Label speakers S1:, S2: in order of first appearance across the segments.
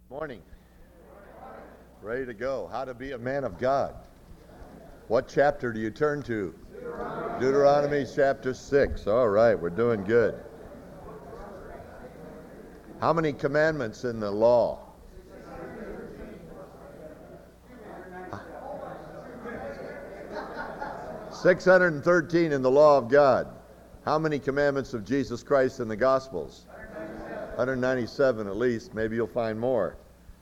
S1: Morning. Ready to go. How to be a man of God. What chapter do you turn to? Deuteronomy chapter 6. All right, we're doing good. How many commandments in the law? 613 in the law of God. How many commandments of Jesus Christ in the Gospels? 197 at least. Maybe you'll find more.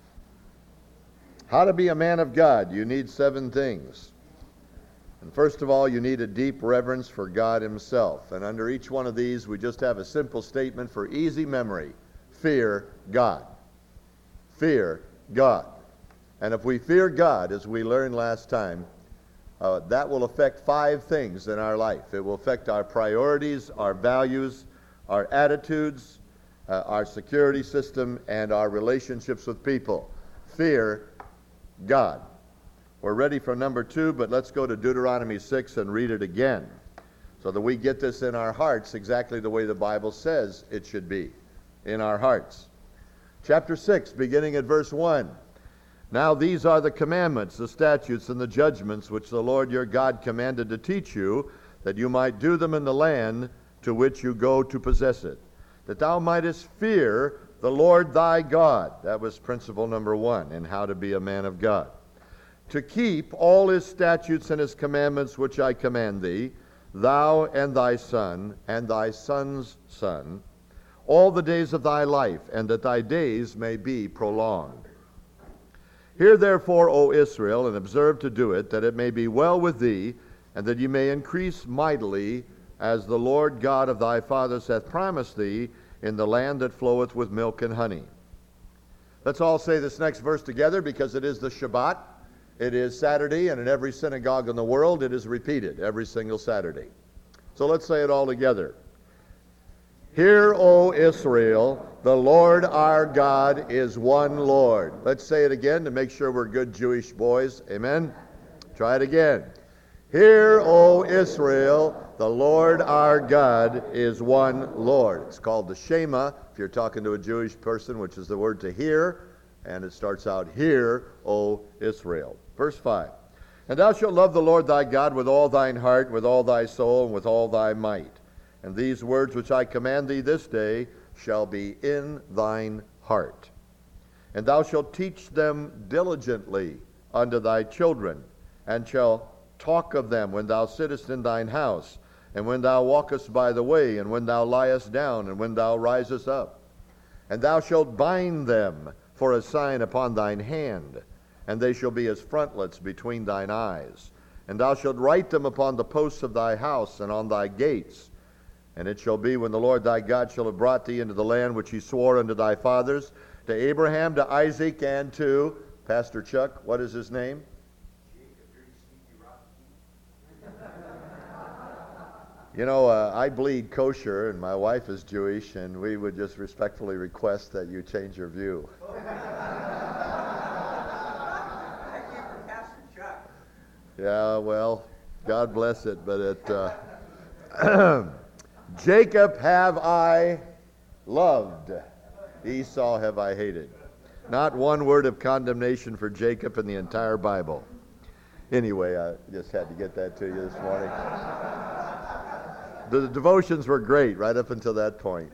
S1: How to be a man of God. You need 7 things. And first of all, you need a deep reverence for God himself. And under each one of these, we just have a simple statement for easy memory. Fear God. Fear God. And if we fear God, as we learned last time, that will affect 5 things in our life. It will affect our priorities, our values, our attitudes, our security system, and our relationships with people. Fear God. We're ready for number 2, but let's go to Deuteronomy 6 and read it again so that we get this in our hearts exactly the way the Bible says it should be, in our hearts. Chapter 6, beginning at verse 1. Now these are the commandments, the statutes, and the judgments which the Lord your God commanded to teach you, that you might do them in the land to which you go to possess it, that thou mightest fear the Lord thy God. That was principle number 1 in how to be a man of God. To keep all his statutes and his commandments which I command thee, thou and thy son, and thy son's son, all the days of thy life, and that thy days may be prolonged. Hear therefore, O Israel, and observe to do it, that it may be well with thee, and that ye may increase mightily, as the Lord God of thy fathers hath promised thee, in the land that floweth with milk and honey. Let's all say this next verse together, because it is the Shabbat. It is Saturday, and in every synagogue in the world it is repeated every single Saturday. So let's say it all together. Hear, O Israel, the Lord our God is one Lord. Let's say it again to make sure we're good Jewish boys. Amen? Try it again. Hear, O Israel, the Lord our God is one Lord. It's called the Shema, if you're talking to a Jewish person, which is the word to hear, and it starts out, Hear, O Israel. Verse 5. And thou shalt love the Lord thy God with all thine heart, with all thy soul, and with all thy might. And these words which I command thee this day shall be in thine heart. And thou shalt teach them diligently unto thy children, and shalt talk of them when thou sittest in thine house, and when thou walkest by the way, and when thou liest down, and when thou risest up. And thou shalt bind them for a sign upon thine hand, and they shall be as frontlets between thine eyes. And thou shalt write them upon the posts of thy house and on thy gates. And it shall be when the Lord thy God shall have brought thee into the land which he swore unto thy fathers, to Abraham, to Isaac, and to, Pastor Chuck, what is his name? You know, I bleed kosher, and my wife is Jewish, and we would just respectfully request that you change your view. Yeah, well, God bless it, but it... Jacob have I loved, Esau have I hated. Not one word of condemnation for Jacob in the entire Bible. Anyway, I just had to get that to you this morning. The devotions were great right up until that point.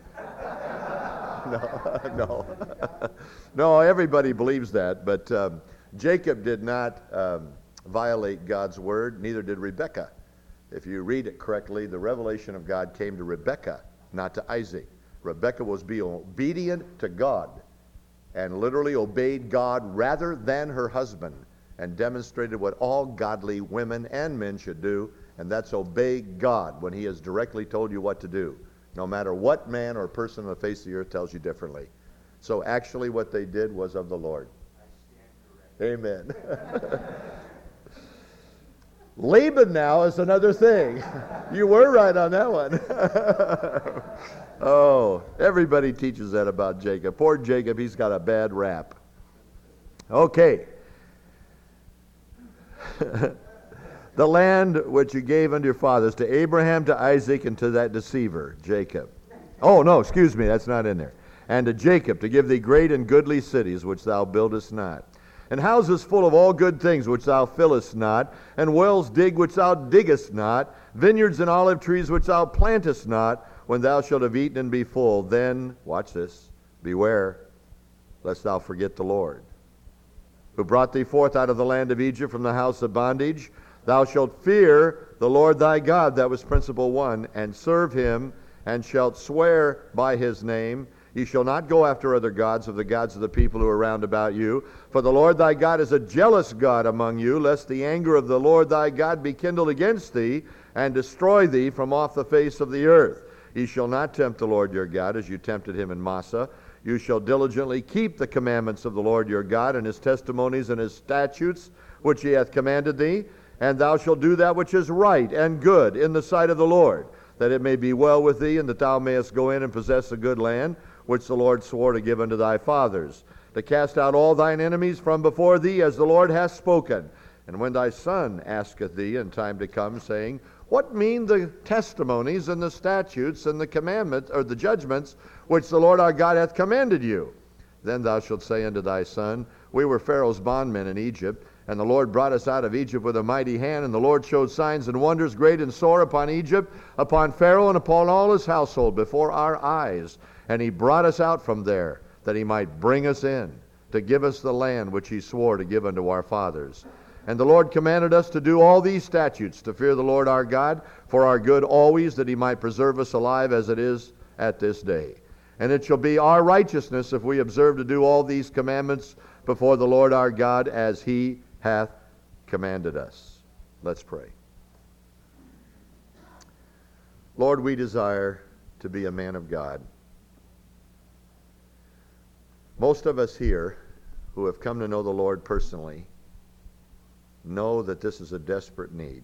S1: No, everybody believes that, but Jacob did not violate God's word, neither did Rebekah. If you read it correctly, the revelation of God came to Rebekah, not to Isaac. Rebekah was being obedient to God and literally obeyed God rather than her husband, and demonstrated what all godly women and men should do, and that's obey God when he has directly told you what to do, no matter what man or person on the face of the earth tells you differently. So actually what they did was of the Lord. Amen. Laban now is another thing. You were right on that one. Oh, everybody teaches that about Jacob. Poor Jacob, he's got a bad rap. Okay. The land which you gave unto your fathers, to Abraham, to Isaac, and to that deceiver, Jacob. Oh, no, excuse me, that's not in there. and to Jacob to give thee great and goodly cities which thou buildest not, and houses full of all good things which thou fillest not, and wells dig which thou diggest not, vineyards and olive trees which thou plantest not. When thou shalt have eaten and be full, then," watch this, "beware, lest thou forget the Lord, who brought thee forth out of the land of Egypt from the house of bondage. Thou shalt fear the Lord thy God," that was principle one, "and serve him, and shalt swear by his name. Ye shall not go after other gods of the gods of the people who are round about you. For the Lord thy God is a jealous God among you, lest the anger of the Lord thy God be kindled against thee, and destroy thee from off the face of the earth. Ye shall not tempt the Lord your God as you tempted him in Massah. You shall diligently keep the commandments of the Lord your God, and his testimonies and his statutes, which he hath commanded thee. And thou shalt do that which is right and good in the sight of the Lord, that it may be well with thee, and that thou mayest go in and possess a good land, which the Lord swore to give unto thy fathers, to cast out all thine enemies from before thee, as the Lord hath spoken. And when thy son asketh thee in time to come, saying, What mean the testimonies and the statutes and the commandments, or the judgments, which the Lord our God hath commanded you? Then thou shalt say unto thy son, We were Pharaoh's bondmen in Egypt, and the Lord brought us out of Egypt with a mighty hand, and the Lord showed signs and wonders great and sore upon Egypt, upon Pharaoh, and upon all his household before our eyes. And he brought us out from there, that he might bring us in, to give us the land which he swore to give unto our fathers. And the Lord commanded us to do all these statutes, to fear the Lord our God, for our good always, that he might preserve us alive as it is at this day. And it shall be our righteousness if we observe to do all these commandments before the Lord our God, as he hath commanded us. Let's pray. Lord, we desire to be a man of God. Most of us here who have come to know the Lord personally know that this is a desperate need.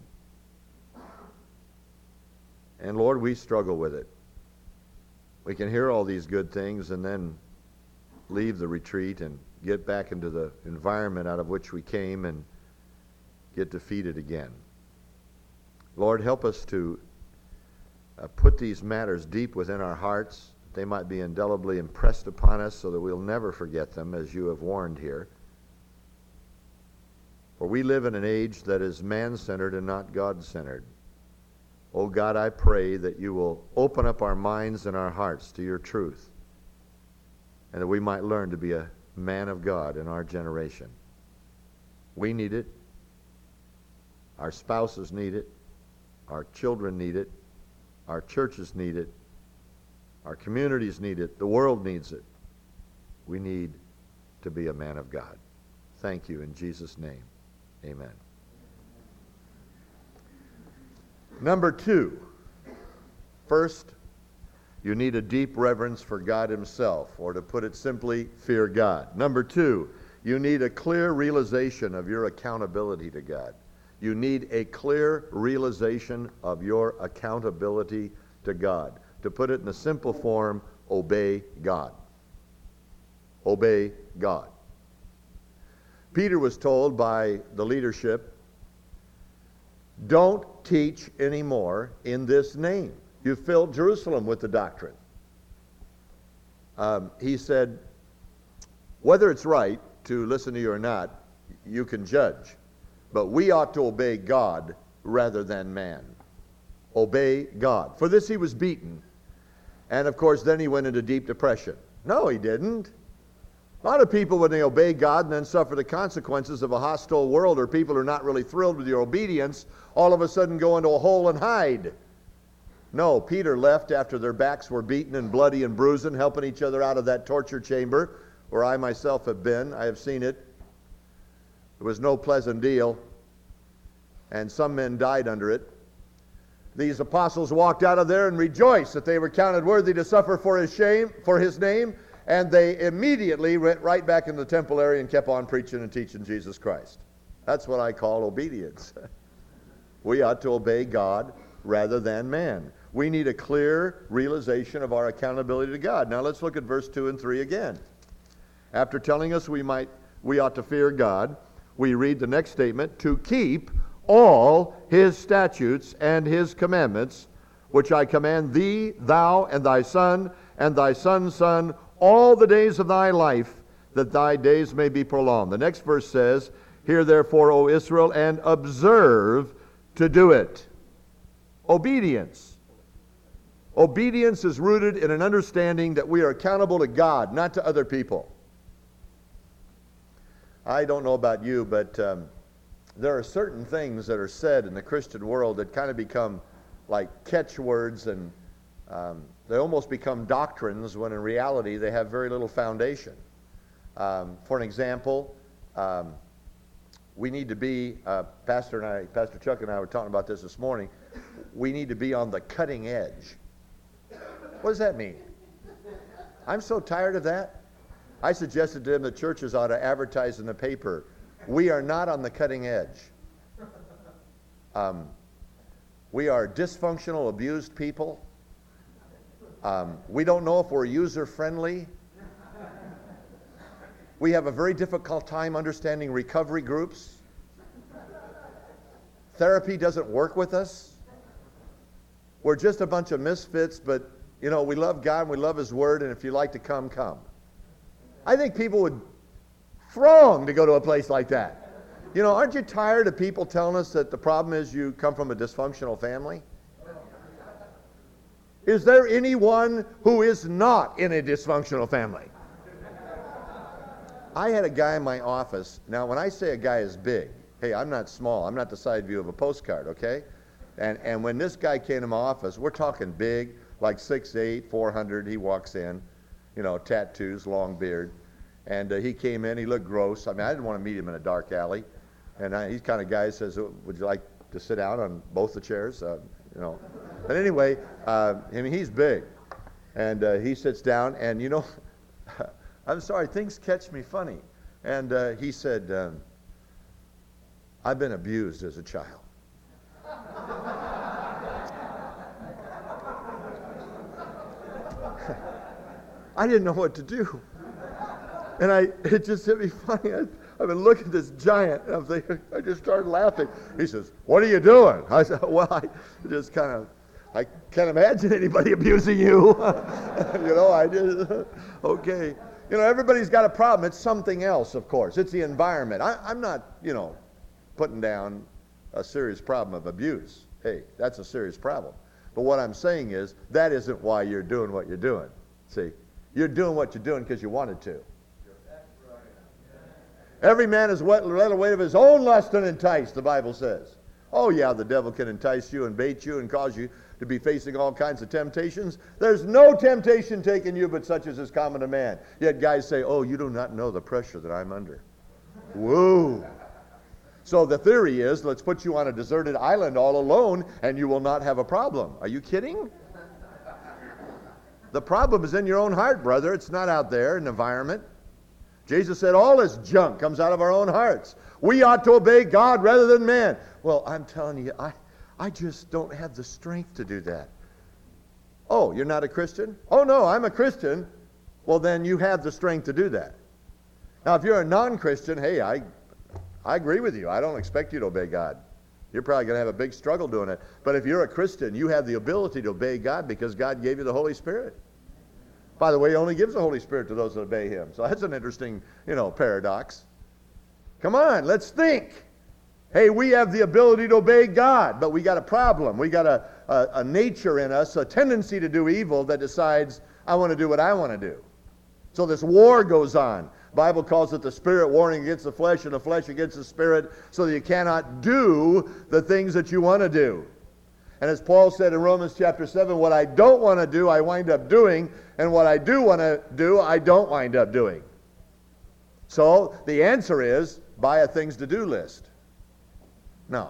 S1: And Lord, we struggle with it. We can hear all these good things and then leave the retreat and get back into the environment out of which we came and get defeated again. Lord, help us to put these matters deep within our hearts. They might be indelibly impressed upon us so that we'll never forget them, as you have warned here. For we live in an age that is man-centered and not God-centered. Oh God, I pray that you will open up our minds and our hearts to your truth, and that we might learn to be a man of God in our generation. We need it. Our spouses need it. Our children need it. Our churches need it. Our communities need it. The world needs it. We need to be a man of God. Thank you in Jesus' name. Amen. Number two, first, you need a deep reverence for God himself, or to put it simply, fear God. Number two, you need a clear realization of your accountability to God. You need a clear realization of your accountability to God. To put it in a simple form, obey God. Obey God. Peter was told by the leadership, don't teach anymore in this name. You filled Jerusalem with the doctrine. He said, whether it's right to listen to you or not, you can judge. But we ought to obey God rather than man. Obey God. For this he was beaten. And of course, then he went into deep depression. No, he didn't. A lot of people, when they obey God and then suffer the consequences of a hostile world, or people who are not really thrilled with your obedience, all of a sudden go into a hole and hide. No, Peter left after their backs were beaten and bloody and bruising, helping each other out of that torture chamber, where I myself have been. I have seen it. It was no pleasant deal, and some men died under it. These apostles walked out of there and rejoiced that they were counted worthy to suffer for his name, and they immediately went right back in the temple area and kept on preaching and teaching Jesus Christ. That's what I call obedience. We ought to obey God rather than man. We need a clear realization of our accountability to God. Now let's look at verse 2 and 3 again. After telling us we ought to fear God, we read the next statement, to keep all his statutes and his commandments, which I command thee, thou, and thy son, and thy son's son, all the days of thy life, that thy days may be prolonged. The next verse says, hear therefore, O Israel, and observe to do it. Obedience. Obedience is rooted in an understanding that we are accountable to God, not to other people. I don't know about you, but there are certain things that are said in the Christian world that kind of become like catchwords, and they almost become doctrines when in reality they have very little foundation. For an example, we need to be, Pastor Chuck and I were talking about this morning, we need to be on the cutting edge. What does that mean? I'm so tired of that. I suggested to him that churches ought to advertise in the paper, we are not on the cutting edge. We are dysfunctional, abused people. We don't know if we're user-friendly. We have a very difficult time understanding recovery groups. Therapy doesn't work with us. We're just a bunch of misfits, but, you know, we love God and we love His Word, and if you like to come, come. I think people would throng to go to a place like that. You know, aren't you tired of people telling us that the problem is you come from a dysfunctional family? Is there anyone who is not in a dysfunctional family? I had a guy in my office. Now, when I say a guy is big, hey, I'm not small. I'm not the side view of a postcard, okay? And when this guy came to my office, we're talking big, like 6'8", 400. He walks in, you know, tattoos, long beard. And he came in. He looked gross. I mean, I didn't want to meet him in a dark alley. And he's kind of guy who says, would you like to sit down on both the chairs? You know. But anyway, I mean, he's big. And he sits down, and, you know, I'm sorry, things catch me funny. And he said, I've been abused as a child. I didn't know what to do. And it just hit me funny. I've been looking at this giant, and I'm thinking, I just started laughing. He says, what are you doing? I said, well, I can't imagine anybody abusing you. You know, I just, okay. You know, everybody's got a problem. It's something else, of course. It's the environment. I'm not, you know, putting down a serious problem of abuse. Hey, that's a serious problem. But what I'm saying is, that isn't why you're doing what you're doing. See, you're doing what you're doing because you wanted to. Every man is led away of his own lust and enticed, the Bible says. Oh yeah, the devil can entice you and bait you and cause you to be facing all kinds of temptations. There's no temptation taken you but such as is common to man. Yet guys say, oh, you do not know the pressure that I'm under. Whoa. So the theory is, let's put you on a deserted island all alone and you will not have a problem. Are you kidding? The problem is in your own heart, brother. It's not out there in the environment. Jesus said all this junk comes out of our own hearts. We ought to obey God rather than man. Well, I'm telling you, I just don't have the strength to do that. Oh, you're not a Christian? Oh, no, I'm a Christian. Well, then you have the strength to do that. Now, if you're a non-Christian, hey, I agree with you. I don't expect you to obey God. You're probably going to have a big struggle doing it. But if you're a Christian, you have the ability to obey God because God gave you the Holy Spirit. By the way, He only gives the Holy Spirit to those that obey Him. So that's an interesting, you know, paradox. Come on, let's think. Hey, we have the ability to obey God, but we got a problem. We got a nature in us, a tendency to do evil that decides, I want to do what I want to do. So this war goes on. The Bible calls it the spirit warring against the flesh and the flesh against the spirit, so that you cannot do the things that you want to do. And as Paul said in Romans chapter 7, what I don't want to do, I wind up doing, and what I do want to do, I don't wind up doing. So the answer is, buy a things to do list. No.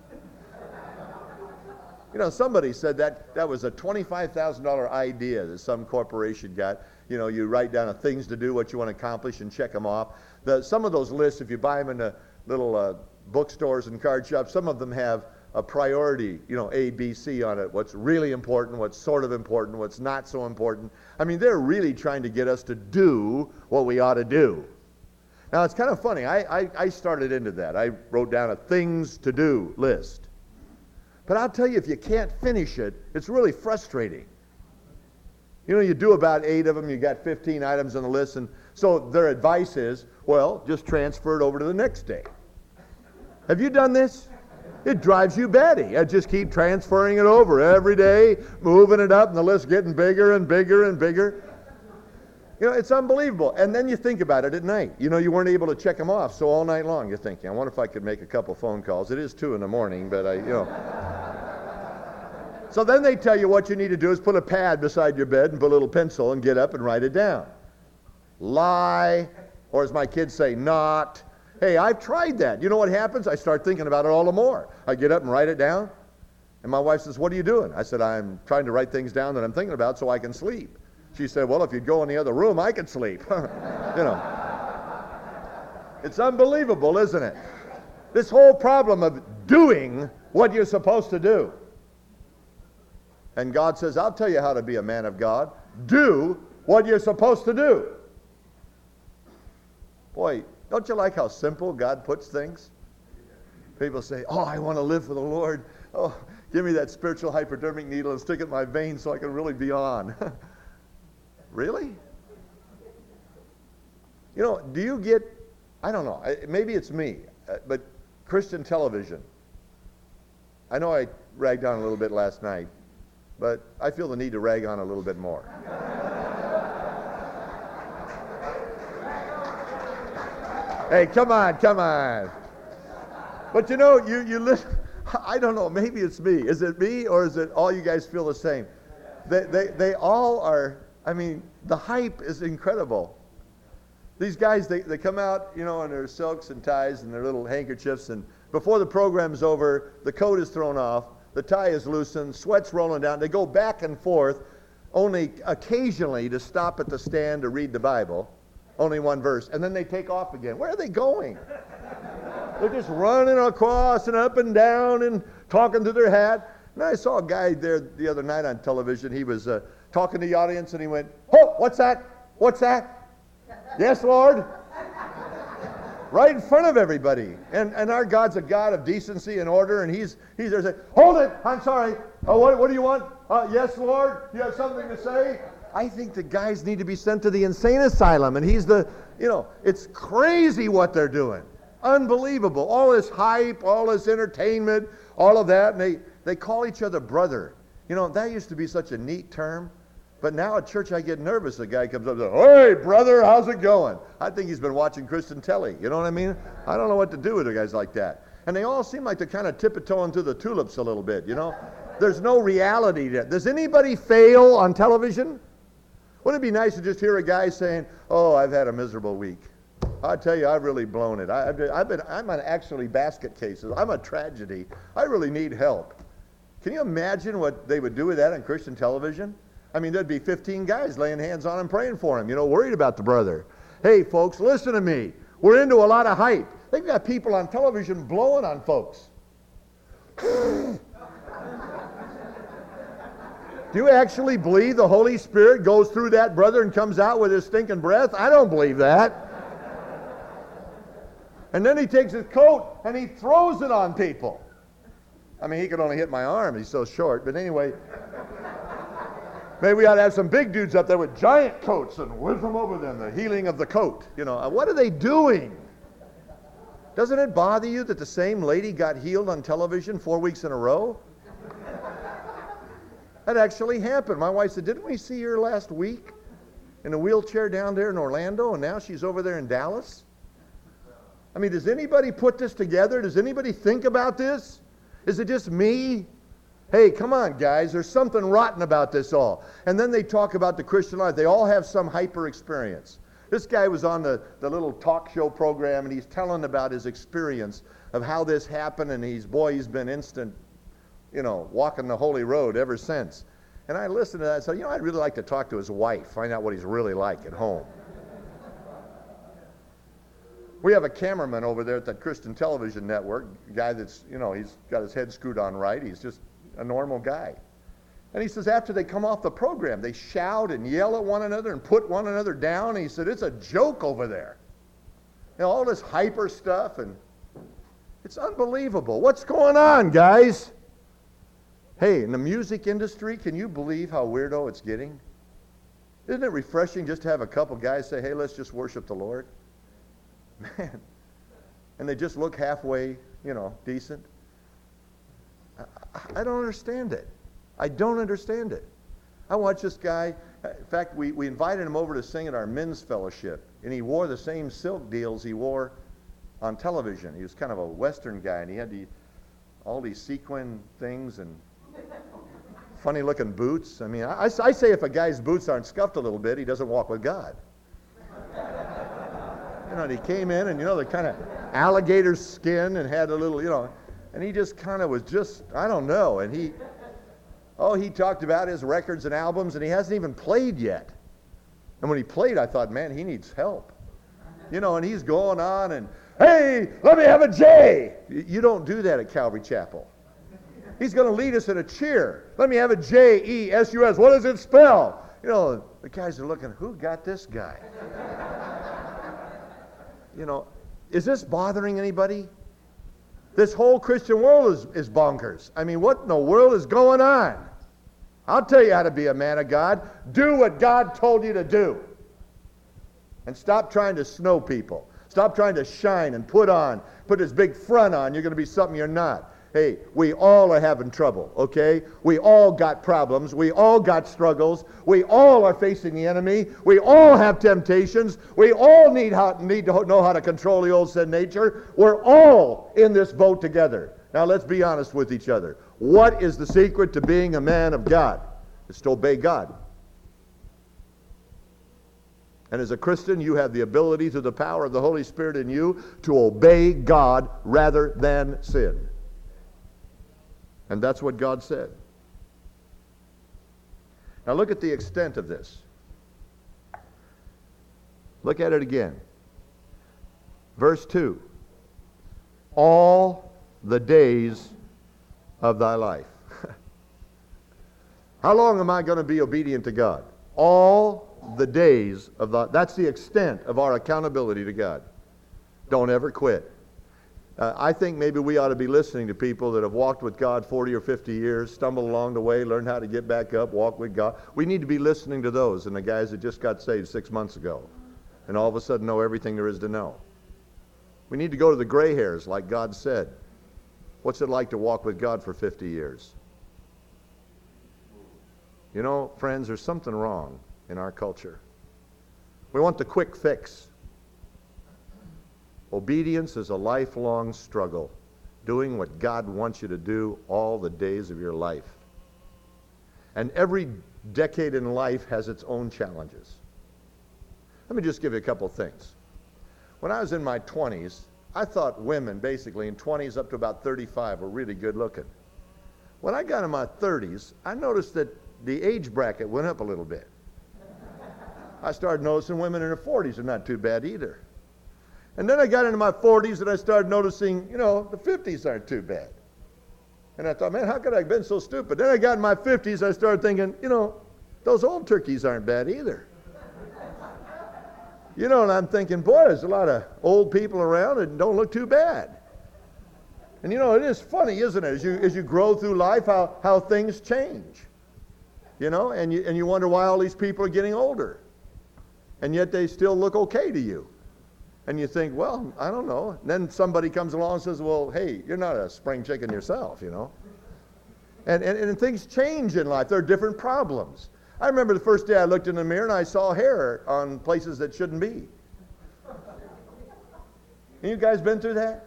S1: You know, somebody said that was a $25,000 idea that some corporation got. You know, you write down a things to do, what you want to accomplish, and check them off. Some of those lists, if you buy them in the little bookstores and card shops, some of them have a priority, you know, A, B, C on it. What's really important, what's sort of important, what's not so important. I mean, they're really trying to get us to do what we ought to do. Now, it's kind of funny. I started into that. I wrote down a things to do list. But I'll tell you, if you can't finish it, it's really frustrating. You know, you do about 8 of them, you got 15 items on the list, and so their advice is, well, just transfer it over to the next day. Have you done this? It drives you batty. I just keep transferring it over every day, moving it up, and the list getting bigger and bigger and bigger. You know, it's unbelievable. And then you think about it at night. You know, you weren't able to check them off, so all night long you're thinking, I wonder if I could make a couple phone calls. It is 2 in the morning, but So then they tell you what you need to do is put a pad beside your bed and put a little pencil and get up and write it down. Lie, or as my kids say, not. Hey, I've tried that. You know what happens? I start thinking about it all the more. I get up and write it down, and my wife says, what are you doing? I said, I'm trying to write things down that I'm thinking about so I can sleep. She said, well, if you'd go in the other room, I could sleep. You know. It's unbelievable, isn't it? This whole problem of doing what you're supposed to do. And God says, I'll tell you how to be a man of God. Do what you're supposed to do. Boy, don't you like how simple God puts things? People say, oh, I want to live for the Lord. Oh, give me that spiritual hypodermic needle and stick it in my veins so I can really be on. Really? You know, do you get, I don't know, maybe it's me, but Christian television. I know I ragged on a little bit last night, but I feel the need to rag on a little bit more. Hey, come on. But you know, you listen, I don't know, maybe it's me. Is it me, or is it all you guys feel the same? They all are, I mean, the hype is incredible. These guys, they come out, you know, in their silks and ties and their little handkerchiefs, and before the program's over, the coat is thrown off, the tie is loosened, sweat's rolling down. They go back and forth, only occasionally to stop at the stand to read the Bible, only one verse, and then they take off again. Where are they going? They're just running across and up and down and talking to their hat. And I saw a guy there the other night on television. He was talking to the audience, and he went, oh, what's that? What's that? Yes, Lord. Right in front of everybody. And our God's a God of decency and order, and he's there saying, hold it, I'm sorry. What do you want? Yes, Lord, you have something to say? I think the guys need to be sent to the insane asylum, and he's the, you know, it's crazy what they're doing. Unbelievable. All this hype, all this entertainment, all of that, and they call each other brother. You know, that used to be such a neat term, but now at church I get nervous. The guy comes up and says, hey, brother, how's it going? I think he's been watching Christian telly. You know what I mean? I don't know what to do with guys like that. And they all seem like they're kind of tiptoeing through the tulips a little bit, you know? There's no reality there. Does anybody fail on television? Wouldn't it be nice to just hear a guy saying, oh, I've had a miserable week. I tell you, I've really blown it. I'm on actually basket cases. I'm a tragedy. I really need help. Can you imagine what they would do with that on Christian television? I mean, there'd be 15 guys laying hands on him, praying for him, you know, worried about the brother. Hey, folks, listen to me. We're into a lot of hype. They've got people on television blowing on folks. Do you actually believe the Holy Spirit goes through that brother and comes out with his stinking breath? I don't believe that. And then he takes his coat and he throws it on people. I mean, he could only hit my arm. He's so short. But anyway, maybe we ought to have some big dudes up there with giant coats and whip them over them, the healing of the coat. You know, what are they doing? Doesn't it bother you that the same lady got healed on television 4 weeks in a row? That actually happened. My wife said, didn't we see her last week in a wheelchair down there in Orlando, and now she's over there in Dallas? I mean, does anybody put this together? Does anybody think about this? Is it just me? Hey, come on, guys. There's something rotten about this all. And then they talk about the Christian life. They all have some hyper experience. This guy was on the little talk show program, and he's telling about his experience of how this happened, and he's been instant, you know, walking the holy road ever since. And I listened to that and said, you know, I'd really like to talk to his wife, find out what he's really like at home. We have a cameraman over there at that Christian television network, a guy that's, you know, he's got his head screwed on right. He's just a normal guy. And he says after they come off the program, they shout and yell at one another and put one another down. And he said, it's a joke over there. You know, all this hyper stuff, and it's unbelievable. What's going on, guys? Hey, in the music industry, can you believe how weirdo it's getting? Isn't it refreshing just to have a couple guys say, hey, let's just worship the Lord? Man. And they just look halfway, decent. I don't understand it. I don't understand it. I watched this guy. In fact, we invited him over to sing at our men's fellowship, and he wore the same silk deals he wore on television. He was kind of a Western guy, and he had all these sequin things and funny-looking boots. I mean, I say if a guy's boots aren't scuffed a little bit, he doesn't walk with God. And he came in, and they're kind of alligator skin and had a little, and he just kind of was just, I don't know, and he talked about his records and albums, and he hasn't even played yet. And when he played, I thought, man, he needs help. And he's going on, and, hey, let me have a J. You don't do that at Calvary Chapel. He's going to lead us in a cheer. Let me have a J-E-S-U-S. What does it spell? The guys are looking, who got this guy? Is this bothering anybody? This whole Christian world is bonkers. I mean, what in the world is going on? I'll tell you how to be a man of God. Do what God told you to do. And stop trying to snow people. Stop trying to shine and put this big front on. You're going to be something you're not. Hey, we all are having trouble, okay? We all got problems. We all got struggles. We all are facing the enemy. We all have temptations. We all need to know how to control the old sin nature. We're all in this boat together. Now let's be honest with each other. What is the secret to being a man of God? It's to obey God. And as a Christian, you have the ability through the power of the Holy Spirit in you to obey God rather than sin. And that's what God said. Now look at the extent of this. Look at it again. Verse 2. All the days of thy life. How long am I going to be obedient to God? All the days of that's the extent of our accountability to God. Don't ever quit. I think maybe we ought to be listening to people that have walked with God 40 or 50 years, stumbled along the way, learned how to get back up, walk with God. We need to be listening to those and the guys that just got saved 6 months ago and all of a sudden know everything there is to know. We need to go to the gray hairs like God said. What's it like to walk with God for 50 years? Friends, there's something wrong in our culture. We want the quick fix. Obedience is a lifelong struggle, doing what God wants you to do all the days of your life. And every decade in life has its own challenges. Let me just give you a couple things. When I was in my 20s, I thought women, basically in 20s up to about 35, were really good looking. When I got in my 30s, I noticed that the age bracket went up a little bit. I started noticing women in their 40s are not too bad either. And then I got into my 40s and I started noticing, the 50s aren't too bad. And I thought, man, how could I have been so stupid? Then I got in my 50s, I started thinking, those old turkeys aren't bad either. And I'm thinking, boy, there's a lot of old people around that don't look too bad. And it is funny, isn't it, as you grow through life, how things change. And you wonder why all these people are getting older. And yet they still look okay to you. And you think, well, I don't know. And then somebody comes along and says, well, hey, you're not a spring chicken yourself, And things change in life. There are different problems. I remember the first day I looked in the mirror and I saw hair on places that shouldn't be. You guys been through that?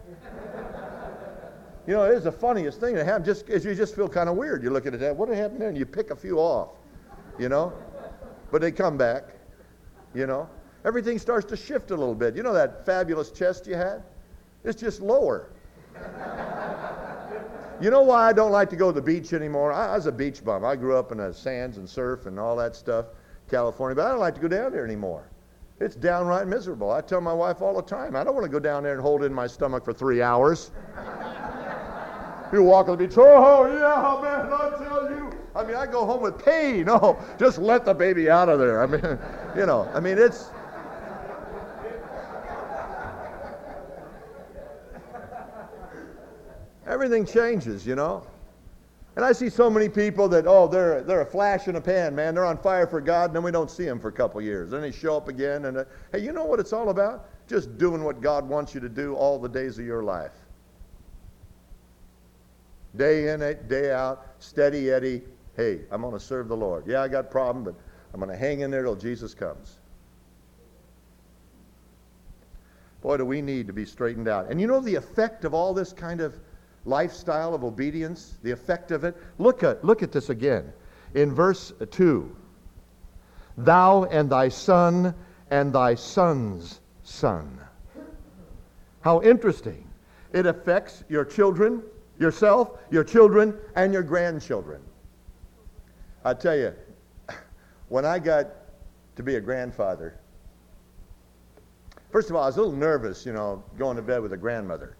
S1: It is the funniest thing to have. You just feel kind of weird. You look at it, what happened there? And you pick a few off, But they come back, Everything starts to shift a little bit. That fabulous chest you had? It's just lower. You know why I don't like to go to the beach anymore? I was a beach bum. I grew up in the sands and surf and all that stuff, California, but I don't like to go down there anymore. It's downright miserable. I tell my wife all the time, I don't want to go down there and hold in my stomach for 3 hours. You walk on the beach, oh, yeah, man, I tell you. I go home with pain. Oh, just let the baby out of there. It's... Everything changes, And I see so many people that, oh, they're a flash in a pan, man. They're on fire for God, and then we don't see them for a couple years. Then they show up again, and hey, you know what it's all about? Just doing what God wants you to do all the days of your life. Day in, day out, steady Eddie. Hey, I'm going to serve the Lord. Yeah, I got a problem, but I'm going to hang in there till Jesus comes. Boy, do we need to be straightened out. And you know the effect of all this kind of lifestyle of obedience, the effect of it? Look at this again. In verse 2, thou and thy son and thy son's son. How interesting. It affects your children, yourself, your children, and your grandchildren. I tell you, when I got to be a grandfather, first of all, I was a little nervous, going to bed with a grandmother.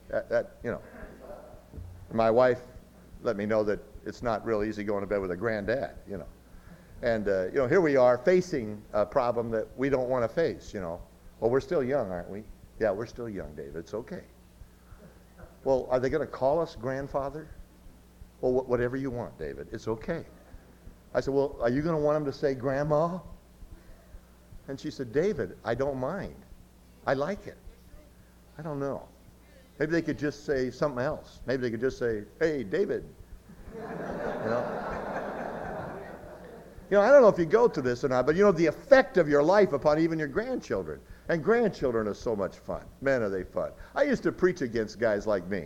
S1: My wife let me know that it's not real easy going to bed with a granddad, And, here we are facing a problem that we don't want to face, Well, we're still young, aren't we? Yeah, we're still young, David. It's okay. Well, are they going to call us grandfather? Well, whatever you want, David. It's okay. I said, well, are you going to want them to say grandma? And she said, David, I don't mind. I like it. I don't know. Maybe they could just say something else. Maybe they could just say, hey, David. I don't know if you go to this or not, but the effect of your life upon even your grandchildren. And grandchildren are so much fun. Man, are they fun. I used to preach against guys like me.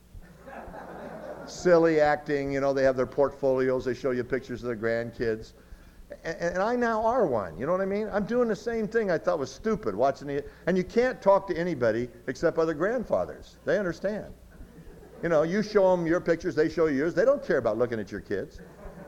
S1: Silly acting, they have their portfolios, they show you pictures of their grandkids. And I now are one, you know what I mean? I'm doing the same thing I thought was stupid, watching it. And you can't talk to anybody except other grandfathers. They understand. You show them your pictures, they show you yours. They don't care about looking at your kids.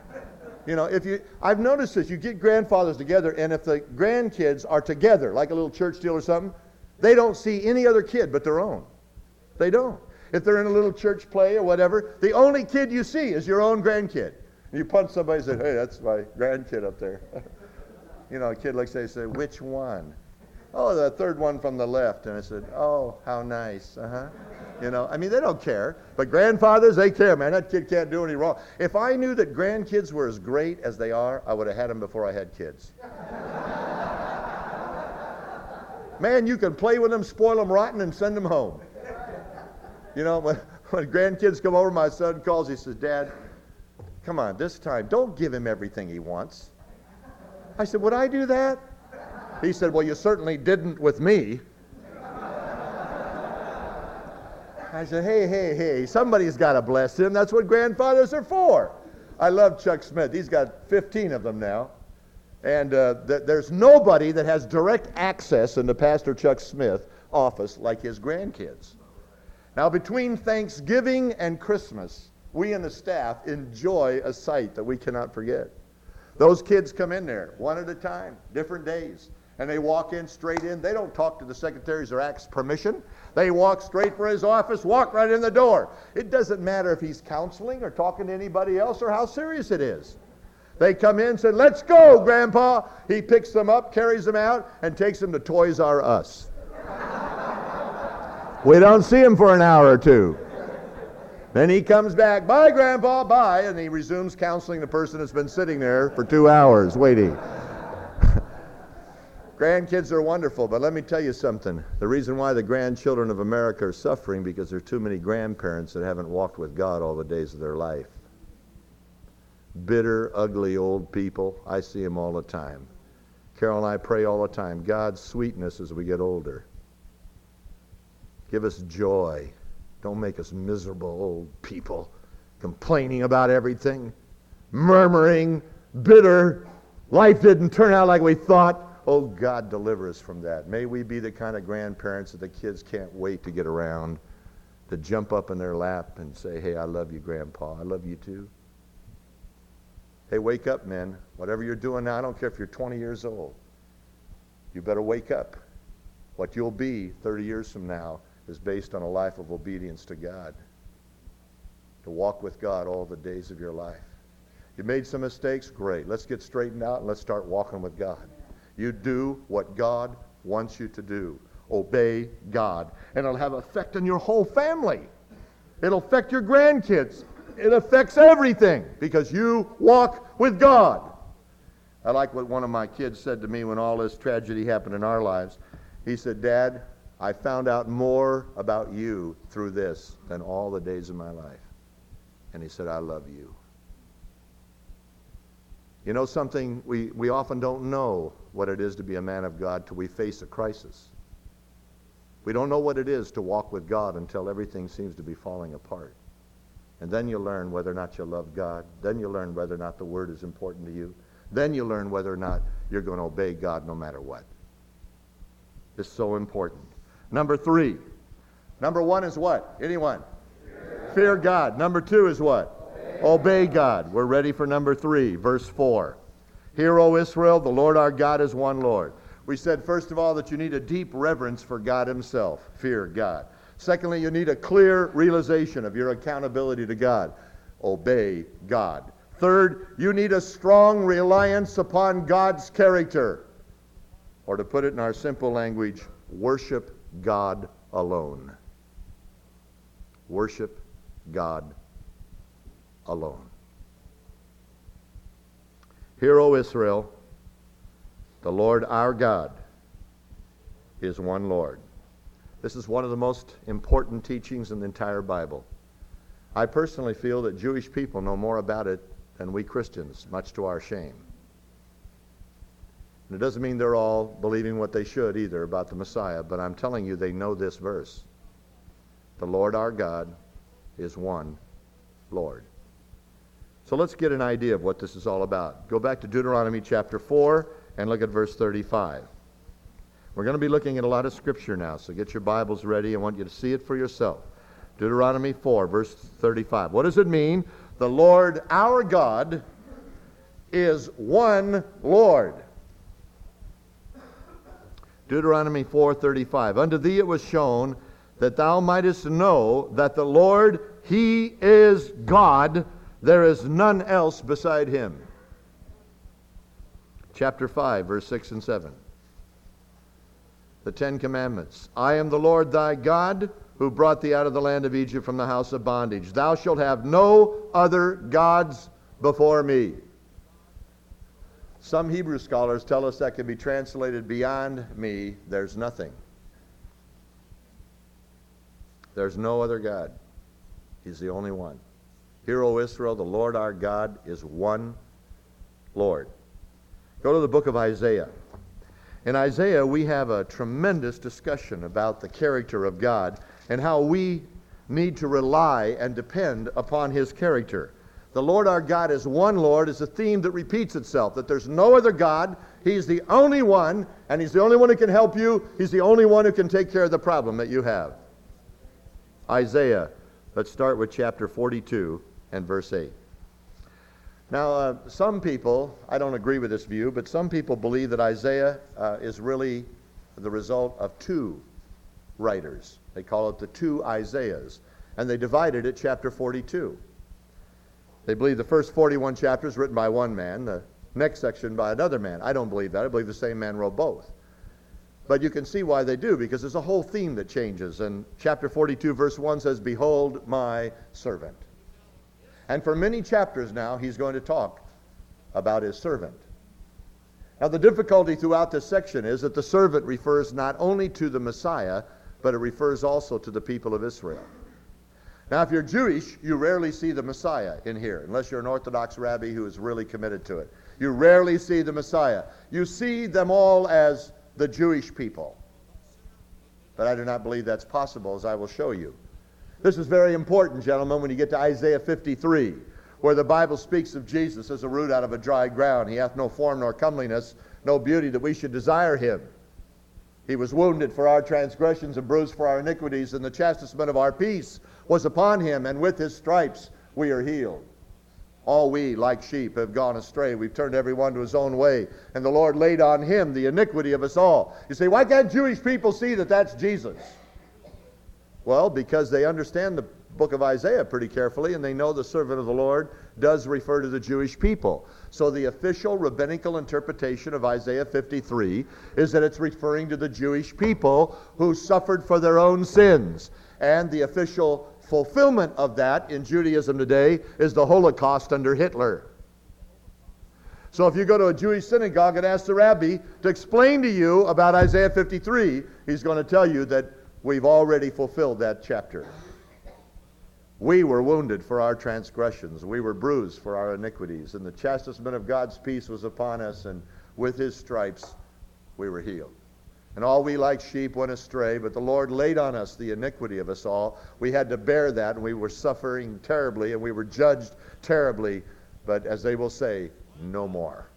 S1: I've noticed this, you get grandfathers together, and if the grandkids are together, like a little church deal or something, they don't see any other kid but their own. They don't. If they're in a little church play or whatever, the only kid you see is your own grandkid. And you punch somebody and say, hey, that's my grandkid up there. A kid looks at you and say, which one? Oh, the third one from the left. And I said, oh, how nice. They don't care. But grandfathers, they care, man. That kid can't do any wrong. If I knew that grandkids were as great as they are, I would have had them before I had kids. Man, you can play with them, spoil them rotten, and send them home. When grandkids come over, my son calls, he says, Dad, come on, this time, don't give him everything he wants. I said, would I do that? He said, well, you certainly didn't with me. I said, hey, somebody's got to bless him. That's what grandfathers are for. I love Chuck Smith. He's got 15 of them now. And there's nobody that has direct access into Pastor Chuck Smith's office like his grandkids. Now, between Thanksgiving and Christmas, we and the staff enjoy a sight that we cannot forget. Those kids come in there one at a time, different days, and they walk in straight in. They don't talk to the secretaries or ask permission. They walk straight for his office, walk right in the door. It doesn't matter if he's counseling or talking to anybody else or how serious it is. They come in and say, let's go, Grandpa. He picks them up, carries them out, and takes them to Toys R Us. We don't see him for an hour or two. Then he comes back, bye, Grandpa, bye, and he resumes counseling the person that's been sitting there for 2 hours waiting. Grandkids are wonderful, but let me tell you something. The reason why the grandchildren of America are suffering because there are too many grandparents that haven't walked with God all the days of their life. Bitter, ugly old people. I see them all the time. Carol and I pray all the time, God, sweeten us as we get older. Give us joy. Don't make us miserable old people, complaining about everything, murmuring, bitter. Life didn't turn out like we thought. Oh, God, deliver us from that. May we be the kind of grandparents that the kids can't wait to get around, to jump up in their lap and say, hey, I love you, Grandpa. I love you too. Hey, wake up, men. Whatever you're doing now, I don't care if you're 20 years old. You better wake up. What you'll be 30 years from now is based on a life of obedience to God. To walk with God all the days of your life. You made some mistakes? Great. Let's get straightened out and let's start walking with God. You do what God wants you to do. Obey God. And it'll have effect on your whole family. It'll affect your grandkids. it affects everything because you walk with God. I like what one of my kids said to me when all this tragedy happened in our lives. He said, Dad, I found out more about you through this than all the days of my life. And he said, I love you. You know something? We often don't know what it is to be a man of God till we face a crisis. We don't know what it is to walk with God until everything seems to be falling apart. And then you learn whether or not you love God. Then you learn whether or not the Word is important to you. Then you learn whether or not you're going to obey God no matter what. It's so important. Number 3. Number 1 is what? Anyone? Fear God. Number 2 is what? Obey God. We're ready for number 3, verse 4. Hear, O Israel, the Lord our God is one Lord. We said, first of all, that you need a deep reverence for God himself. Fear God. Secondly, you need a clear realization of your accountability to God. Obey God. Third, you need a strong reliance upon God's character. Or to put it in our simple language, worship God alone. Worship God alone. Hear, O Israel, the Lord our God is one Lord. This is one of the most important teachings in the entire Bible. I personally feel that Jewish people know more about it than we Christians, much to our shame. And it doesn't mean they're all believing what they should either about the Messiah, but I'm telling you they know this verse. The Lord our God is one Lord. So let's get an idea of what this is all about. Go back to Deuteronomy chapter 4 and look at verse 35. We're going to be looking at a lot of scripture now, so get your Bibles ready. I want you to see it for yourself. Deuteronomy 4, verse 35. What does it mean? The Lord our God is one Lord. Deuteronomy 4:35. Unto thee it was shown that thou mightest know that the Lord, he is God, there is none else beside him. Chapter 5, verse 6 and 7. The Ten Commandments. I am the Lord thy God, who brought thee out of the land of Egypt from the house of bondage. Thou shalt have no other gods before me. Some Hebrew scholars tell us that can be translated, beyond me, there's nothing. There's no other God. He's the only one. Hear, O Israel, the Lord our God is one Lord. Go to the book of Isaiah. In Isaiah, we have a tremendous discussion about the character of God and how we need to rely and depend upon his character. The Lord our God is one Lord is a theme that repeats itself, that there's no other God. He's the only one, and he's the only one who can help you. He's the only one who can take care of the problem that you have. Isaiah, let's start with chapter 42 and verse 8. Now, some people, I don't agree with this view, but some people believe that Isaiah is really the result of two writers. They call it the two Isaiahs, and they divided it chapter 42. They believe the first 41 chapters written by one man, the next section by another man. I don't believe that. I believe the same man wrote both. But you can see why they do, because there's a whole theme that changes. And chapter 42, verse 1 says, Behold my servant. And for many chapters now, he's going to talk about his servant. Now, the difficulty throughout this section is that the servant refers not only to the Messiah, but it refers also to the people of Israel. Now, if you're Jewish, you rarely see the Messiah in here, unless you're an Orthodox rabbi who is really committed to it. You rarely see the Messiah. You see them all as the Jewish people. But I do not believe that's possible, as I will show you. This is very important, gentlemen, when you get to Isaiah 53, where the Bible speaks of Jesus as a root out of a dry ground. He hath no form nor comeliness, no beauty that we should desire him. He was wounded for our transgressions and bruised for our iniquities, and the chastisement of our peace was upon him, and with his stripes we are healed. All we, like sheep, have gone astray. We've turned every one to his own way, and the Lord laid on him the iniquity of us all. You say, why can't Jewish people see that that's Jesus? Well, because they understand the book of Isaiah pretty carefully, and they know the servant of the Lord does refer to the Jewish people. So the official rabbinical interpretation of Isaiah 53 is that it's referring to the Jewish people who suffered for their own sins. And the official fulfillment of that in Judaism today is the Holocaust under Hitler. So if you go to a Jewish synagogue and ask the rabbi to explain to you about Isaiah 53, he's going to tell you that we've already fulfilled that chapter. We were wounded for our transgressions. We were bruised for our iniquities. And the chastisement of God's peace was upon us, and with his stripes we were healed. And all we like sheep went astray, but the Lord laid on us the iniquity of us all. We had to bear that, and we were suffering terribly, and we were judged terribly. But as they will say, no more.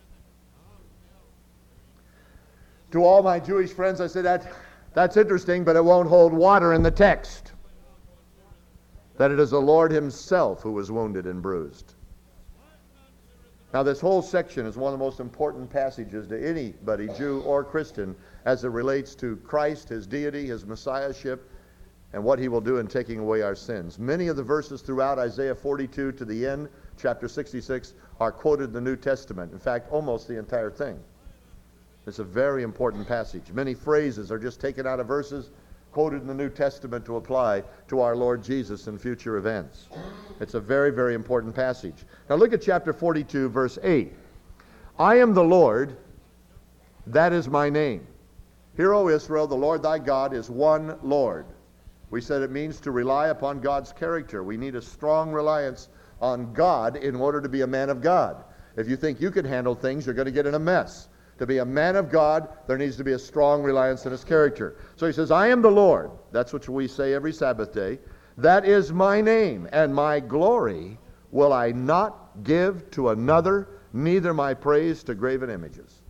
S1: To all my Jewish friends, I said, that's interesting, but it won't hold water in the text. That it is the Lord himself who was wounded and bruised. Now, this whole section is one of the most important passages to anybody, Jew or Christian, as it relates to Christ, his deity, his messiahship, and what he will do in taking away our sins. Many of the verses throughout Isaiah 42 to the end, chapter 66, are quoted in the New Testament. In fact, almost the entire thing. It's a very important passage. Many phrases are just taken out of verses quoted in the New Testament to apply to our Lord Jesus in future events. It's a very, very important passage. Now look at chapter 42, verse 8. I am the Lord, that is my name. Hear, O Israel, the Lord thy God is one Lord. We said it means to rely upon God's character. We need a strong reliance on God in order to be a man of God. If you think you can handle things, you're going to get in a mess. To be a man of God, there needs to be a strong reliance on his character. So he says, I am the Lord. That's what we say every Sabbath day. That is my name, and my glory will I not give to another, neither my praise to graven images.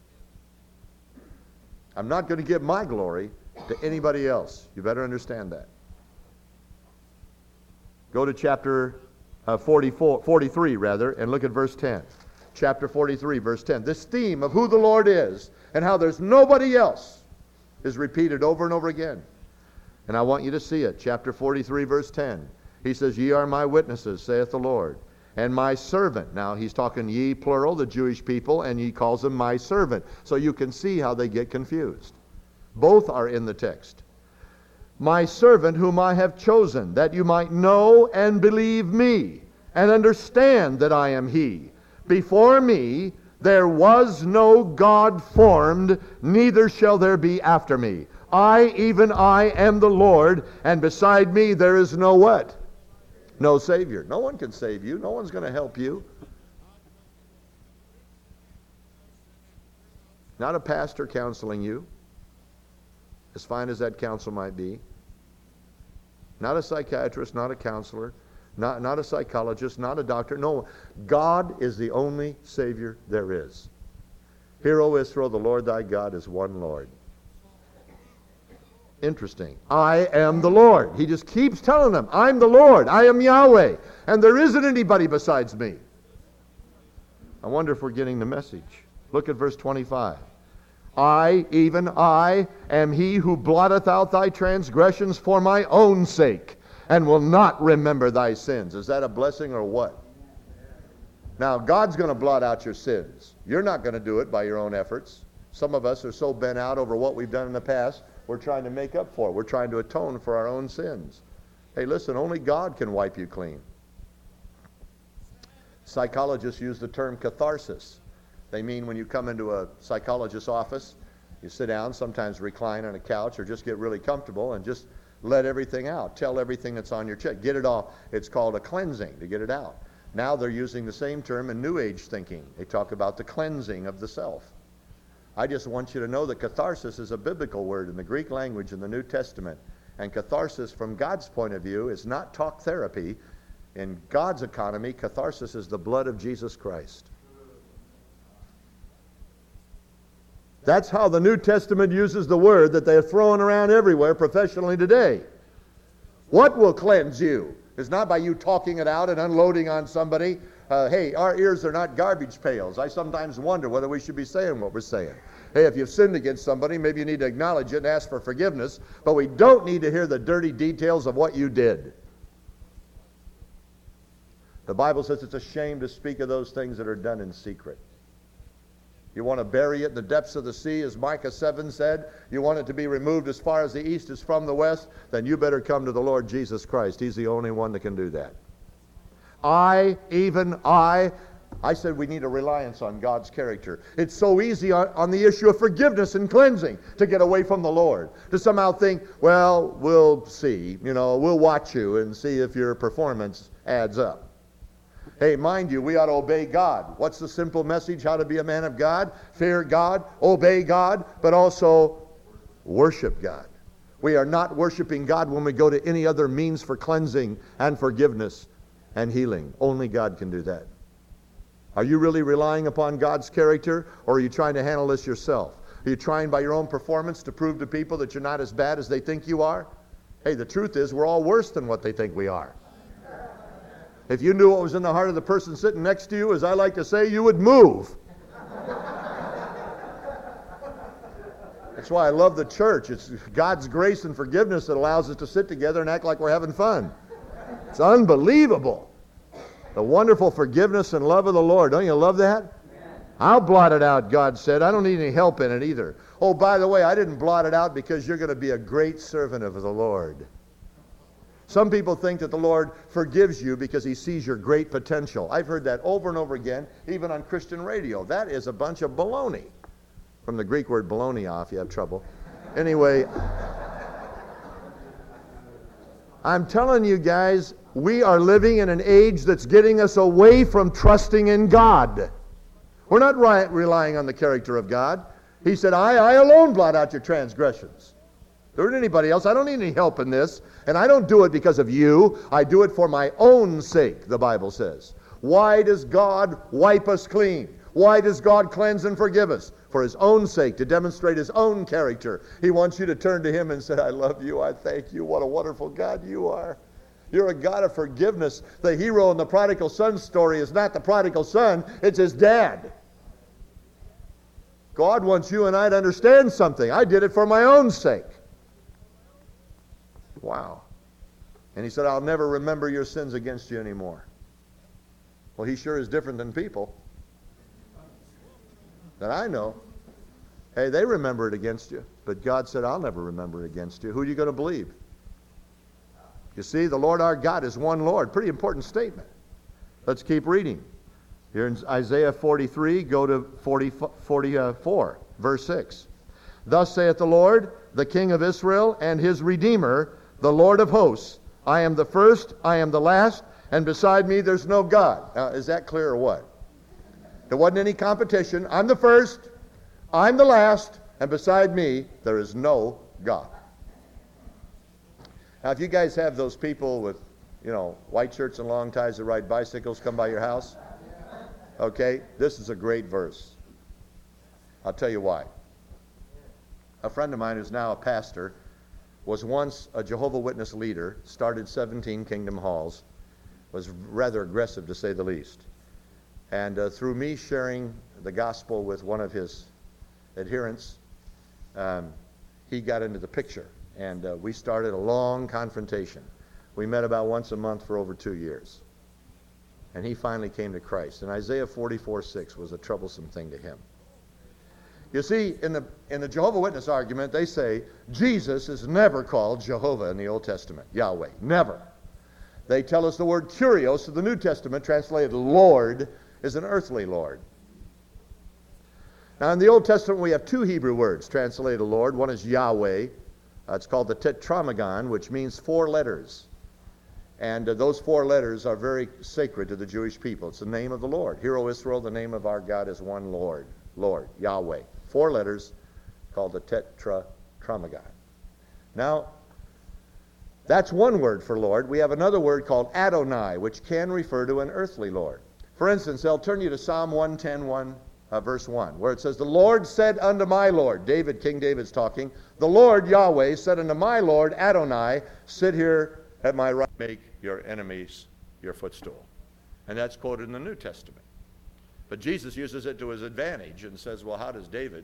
S1: I'm not going to give my glory to anybody else. You better understand that. Go to chapter 43, and look at verse 10. Chapter 43, verse 10. This theme of who the Lord is and how there's nobody else is repeated over and over again. And I want you to see it. Chapter 43, verse 10. He says, ye are my witnesses, saith the Lord, and my servant. Now he's talking ye, plural, the Jewish people, and he calls them my servant. So you can see how they get confused. Both are in the text. My servant whom I have chosen, that you might know and believe me, and understand that I am he. Before me there was no God formed, neither shall there be after me. I, even I, am the Lord, and beside me there is no what? No Savior. No one can save you. No one's going to help you. Not a pastor counseling you, as fine as that counsel might be. Not a psychiatrist, not a counselor, not a psychologist, not a doctor. No, God is the only Savior there is. Hear, O Israel, the Lord thy God is one Lord. Interesting. I am the Lord. He just keeps telling them, I'm the Lord. I am Yahweh. And there isn't anybody besides me. I wonder if we're getting the message. Look at verse 25. I, even I, am he who blotteth out thy transgressions for my own sake, and will not remember thy sins. Is that a blessing or what? Now, God's going to blot out your sins. You're not going to do it by your own efforts. Some of us are so bent out over what we've done in the past, we're trying to make up for it. We're trying to atone for our own sins. Hey, listen, only God can wipe you clean. Psychologists use the term catharsis. They mean when you come into a psychologist's office, you sit down, sometimes recline on a couch, or just get really comfortable and just let everything out. Tell everything that's on your chest. Get it off. It's called a cleansing, to get it out. Now they're using the same term in New Age thinking. They talk about the cleansing of the self. I just want you to know that catharsis is a biblical word in the Greek language in the New Testament. And catharsis, from God's point of view, is not talk therapy. In God's economy, catharsis is the blood of Jesus Christ. That's how the New Testament uses the word that they're throwing around everywhere professionally today. What will cleanse you? It's not by you talking it out and unloading on somebody. Hey, our ears are not garbage pails. I sometimes wonder whether we should be saying what we're saying. Hey, if you've sinned against somebody, maybe you need to acknowledge it and ask for forgiveness, but we don't need to hear the dirty details of what you did. The Bible says it's a shame to speak of those things that are done in secret. You want to bury it in the depths of the sea, as Micah 7 said. You want it to be removed as far as the east is from the west. Then you better come to the Lord Jesus Christ. He's the only one that can do that. I said we need a reliance on God's character. It's so easy on the issue of forgiveness and cleansing to get away from the Lord. To somehow think, well, we'll see. We'll watch you and see if your performance adds up. Hey, mind you, we ought to obey God. What's the simple message? How to be a man of God? Fear God, obey God, but also worship God. We are not worshiping God when we go to any other means for cleansing and forgiveness and healing. Only God can do that. Are you really relying upon God's character, or are you trying to handle this yourself? Are you trying by your own performance to prove to people that you're not as bad as they think you are? Hey, the truth is we're all worse than what they think we are. If you knew what was in the heart of the person sitting next to you, as I like to say, you would move. That's why I love the church. It's God's grace and forgiveness that allows us to sit together and act like we're having fun. It's unbelievable. The wonderful forgiveness and love of the Lord. Don't you love that? I'll blot it out, God said. I don't need any help in it either. Oh, by the way, I didn't blot it out because you're going to be a great servant of the Lord. Some people think that the Lord forgives you because he sees your great potential. I've heard that over and over again, even on Christian radio. That is a bunch of baloney. From the Greek word baloney, if you have trouble. Anyway, I'm telling you guys, we are living in an age that's getting us away from trusting in God. We're not relying on the character of God. He said, I alone blot out your transgressions. There isn't anybody else. I don't need any help in this. And I don't do it because of you. I do it for my own sake, the Bible says. Why does God wipe us clean? Why does God cleanse and forgive us? For his own sake, to demonstrate his own character. He wants you to turn to him and say, I love you, I thank you, what a wonderful God you are. You're a God of forgiveness. The hero in the prodigal son story is not the prodigal son, it's his dad. God wants you and I to understand something. I did it for my own sake. Wow. And he said, I'll never remember your sins against you anymore. Well, he sure is different than people that I know. Hey, they remember it against you. But God said, I'll never remember it against you. Who are you going to believe? You see, the Lord our God is one Lord. Pretty important statement. Let's keep reading. Here in Isaiah 43, go to 44, verse 6. Thus saith the Lord, the King of Israel, and his Redeemer, the Lord of hosts. I am the first, I am the last, and beside me there's no God. Now, is that clear or what? There wasn't any competition. I'm the first, I'm the last, and beside me there is no God. Now, if you guys have those people with, white shirts and long ties that ride bicycles come by your house, okay, this is a great verse. I'll tell you why. A friend of mine who's now a pastor was once a Jehovah's Witness leader, started 17 Kingdom Halls, was rather aggressive to say the least. And through me sharing the gospel with one of his adherents, he got into the picture. And we started a long confrontation. We met about once a month for over 2 years. And he finally came to Christ. And Isaiah 44:6 was a troublesome thing to him. You see, in the Jehovah's Witness argument, they say Jesus is never called Jehovah in the Old Testament, Yahweh, never. They tell us the word Kyrios of the New Testament, translated Lord, is an earthly Lord. Now, in the Old Testament, we have two Hebrew words translated Lord. One is Yahweh. It's called the Tetragrammaton, which means 4 letters. And those 4 letters are very sacred to the Jewish people. It's the name of the Lord. Hear, O Israel, the name of our God is one Lord. Lord, Yahweh. 4 letters called the Tetragrammaton. Now, that's one word for Lord. We have another word called Adonai, which can refer to an earthly Lord. For instance, I'll turn you to Psalm 110, verse 1, where it says, the Lord said unto my Lord, King David's talking, the Lord Yahweh said unto my Lord Adonai, sit here at my right, make your enemies your footstool. And that's quoted in the New Testament. But Jesus uses it to his advantage and says, well, how does David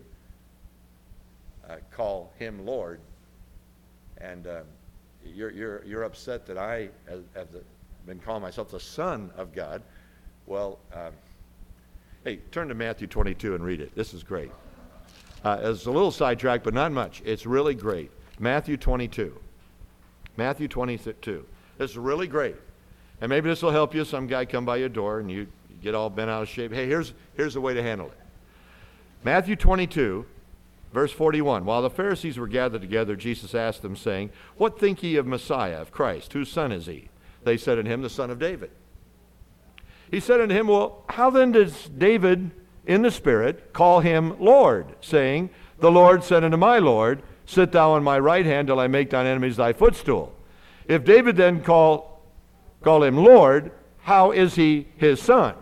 S1: call him Lord? And you're upset that I, as been calling myself the Son of God. Well, hey, turn to Matthew 22 and read it. This is great. It's a little sidetracked, but not much. It's really great. Matthew 22. Matthew 22. This is really great. And maybe this will help you. Some guy come by your door and you get all bent out of shape. Hey, here's the way to handle it. Matthew 22, verse 41. While the Pharisees were gathered together, Jesus asked them, saying, "What think ye of Messiah, of Christ? Whose son is he?" They said unto him, "The son of David." He said unto him, "Well, how then does David in the Spirit call him Lord, saying, The Lord said unto my Lord, Sit thou on my right hand till I make thine enemies thy footstool? If David then call him Lord, how is he his son?"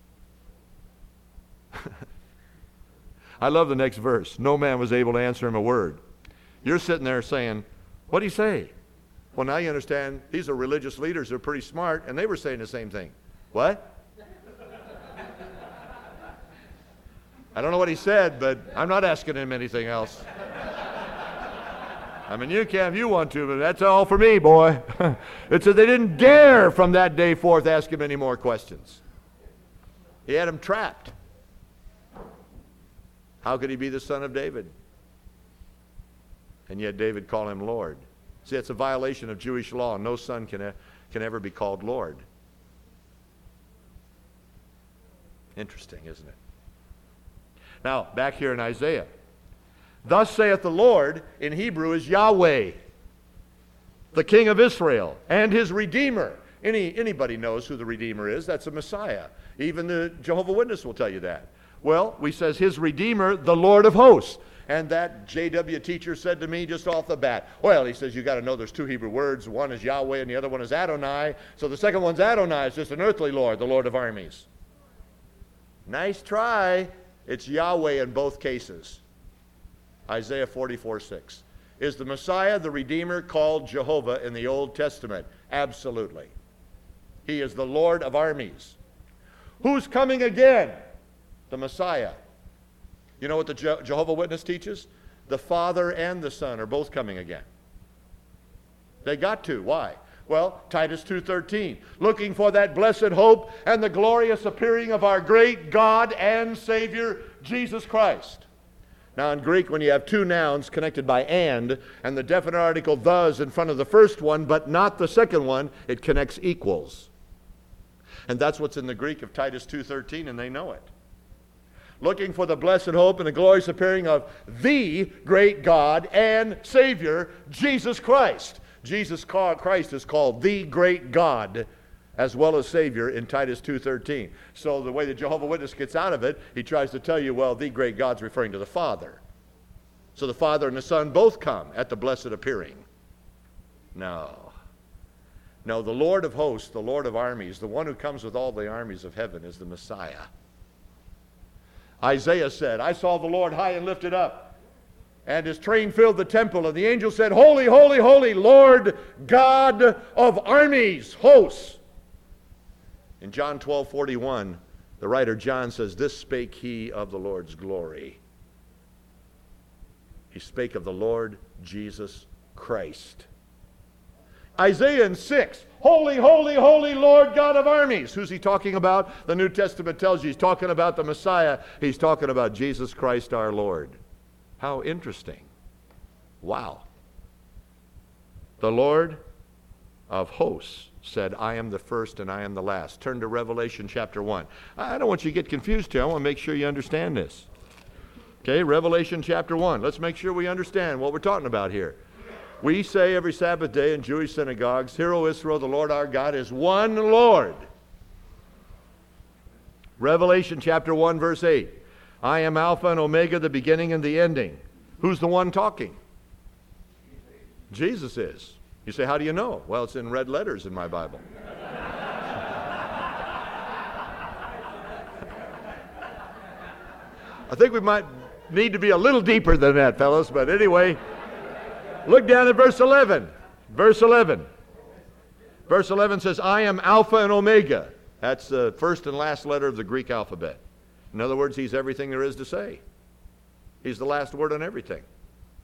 S1: I love the next verse. No man was able to answer him a word. You're sitting there saying, what do you say? Well, now you understand these are religious leaders who are pretty smart, and they were saying the same thing. What? I don't know what he said, but I'm not asking him anything else. I mean, you can if you want to, but that's all for me, boy. It said they didn't dare from that day forth ask him any more questions. He had him trapped. How could he be the son of David? And yet David called him Lord. See, it's a violation of Jewish law. No son can ever be called Lord. Interesting, isn't it? Now, back here in Isaiah. Thus saith the Lord, in Hebrew is Yahweh, the King of Israel, and his Redeemer. Anybody knows who the Redeemer is. That's a Messiah. Even the Jehovah's Witness will tell you that. Well, we says his Redeemer, the Lord of hosts. And that J.W. teacher said to me just off the bat, well, he says, you got to know there's two Hebrew words. One is Yahweh and the other one is Adonai. So the second one's Adonai. It's just an earthly Lord, the Lord of armies. Nice try. It's Yahweh in both cases. Isaiah 44:6. Is the Messiah, the Redeemer, called Jehovah in the Old Testament? Absolutely. He is the Lord of armies. Who's coming again? The Messiah. You know what the Jehovah's Witness teaches? The Father and the Son are both coming again. They got to. Why? Well, Titus 2:13. Looking for that blessed hope and the glorious appearing of our great God and Savior, Jesus Christ. Now in Greek, when you have two nouns connected by and the definite article thus in front of the first one, but not the second one, it connects equals. And that's what's in the Greek of Titus 2:13, and they know it. Looking for the blessed hope and the glorious appearing of the great God and Savior, Jesus Christ. Jesus Christ is called the great God as well as Savior in Titus 2:13. So the way the Jehovah's Witness gets out of it, he tries to tell you, well, the great God's referring to the Father. So the Father and the Son both come at the blessed appearing. No, the Lord of hosts, the Lord of armies, the one who comes with all the armies of heaven is the Messiah. Isaiah said, I saw the Lord high and lifted up, and his train filled the temple, and the angel said, Holy, holy, holy, Lord God of armies, hosts. In John 12:41, the writer John says, this spake he of the Lord's glory. He spake of the Lord Jesus Christ. Isaiah in 6, Holy, holy, holy Lord God of armies. Who's he talking about? The New Testament tells you he's talking about the Messiah. He's talking about Jesus Christ our Lord. How interesting. Wow. The Lord of hosts said, I am the first and I am the last. Turn to Revelation chapter 1. I don't want you to get confused here. I want to make sure you understand this. Okay, Revelation chapter 1. Let's make sure we understand what we're talking about here. We say every Sabbath day in Jewish synagogues, Hear, O Israel, the Lord our God is one Lord. Revelation chapter 1, verse 8. I am Alpha and Omega, the beginning and the ending. Who's the one talking? Jesus is. You say, how do you know? Well, it's in red letters in my Bible. I think we might need to be a little deeper than that, fellas, but anyway. Look down at verse 11. Verse 11. Verse 11 says, I am Alpha and Omega. That's the first and last letter of the Greek alphabet. In other words, he's everything there is to say. He's the last word on everything.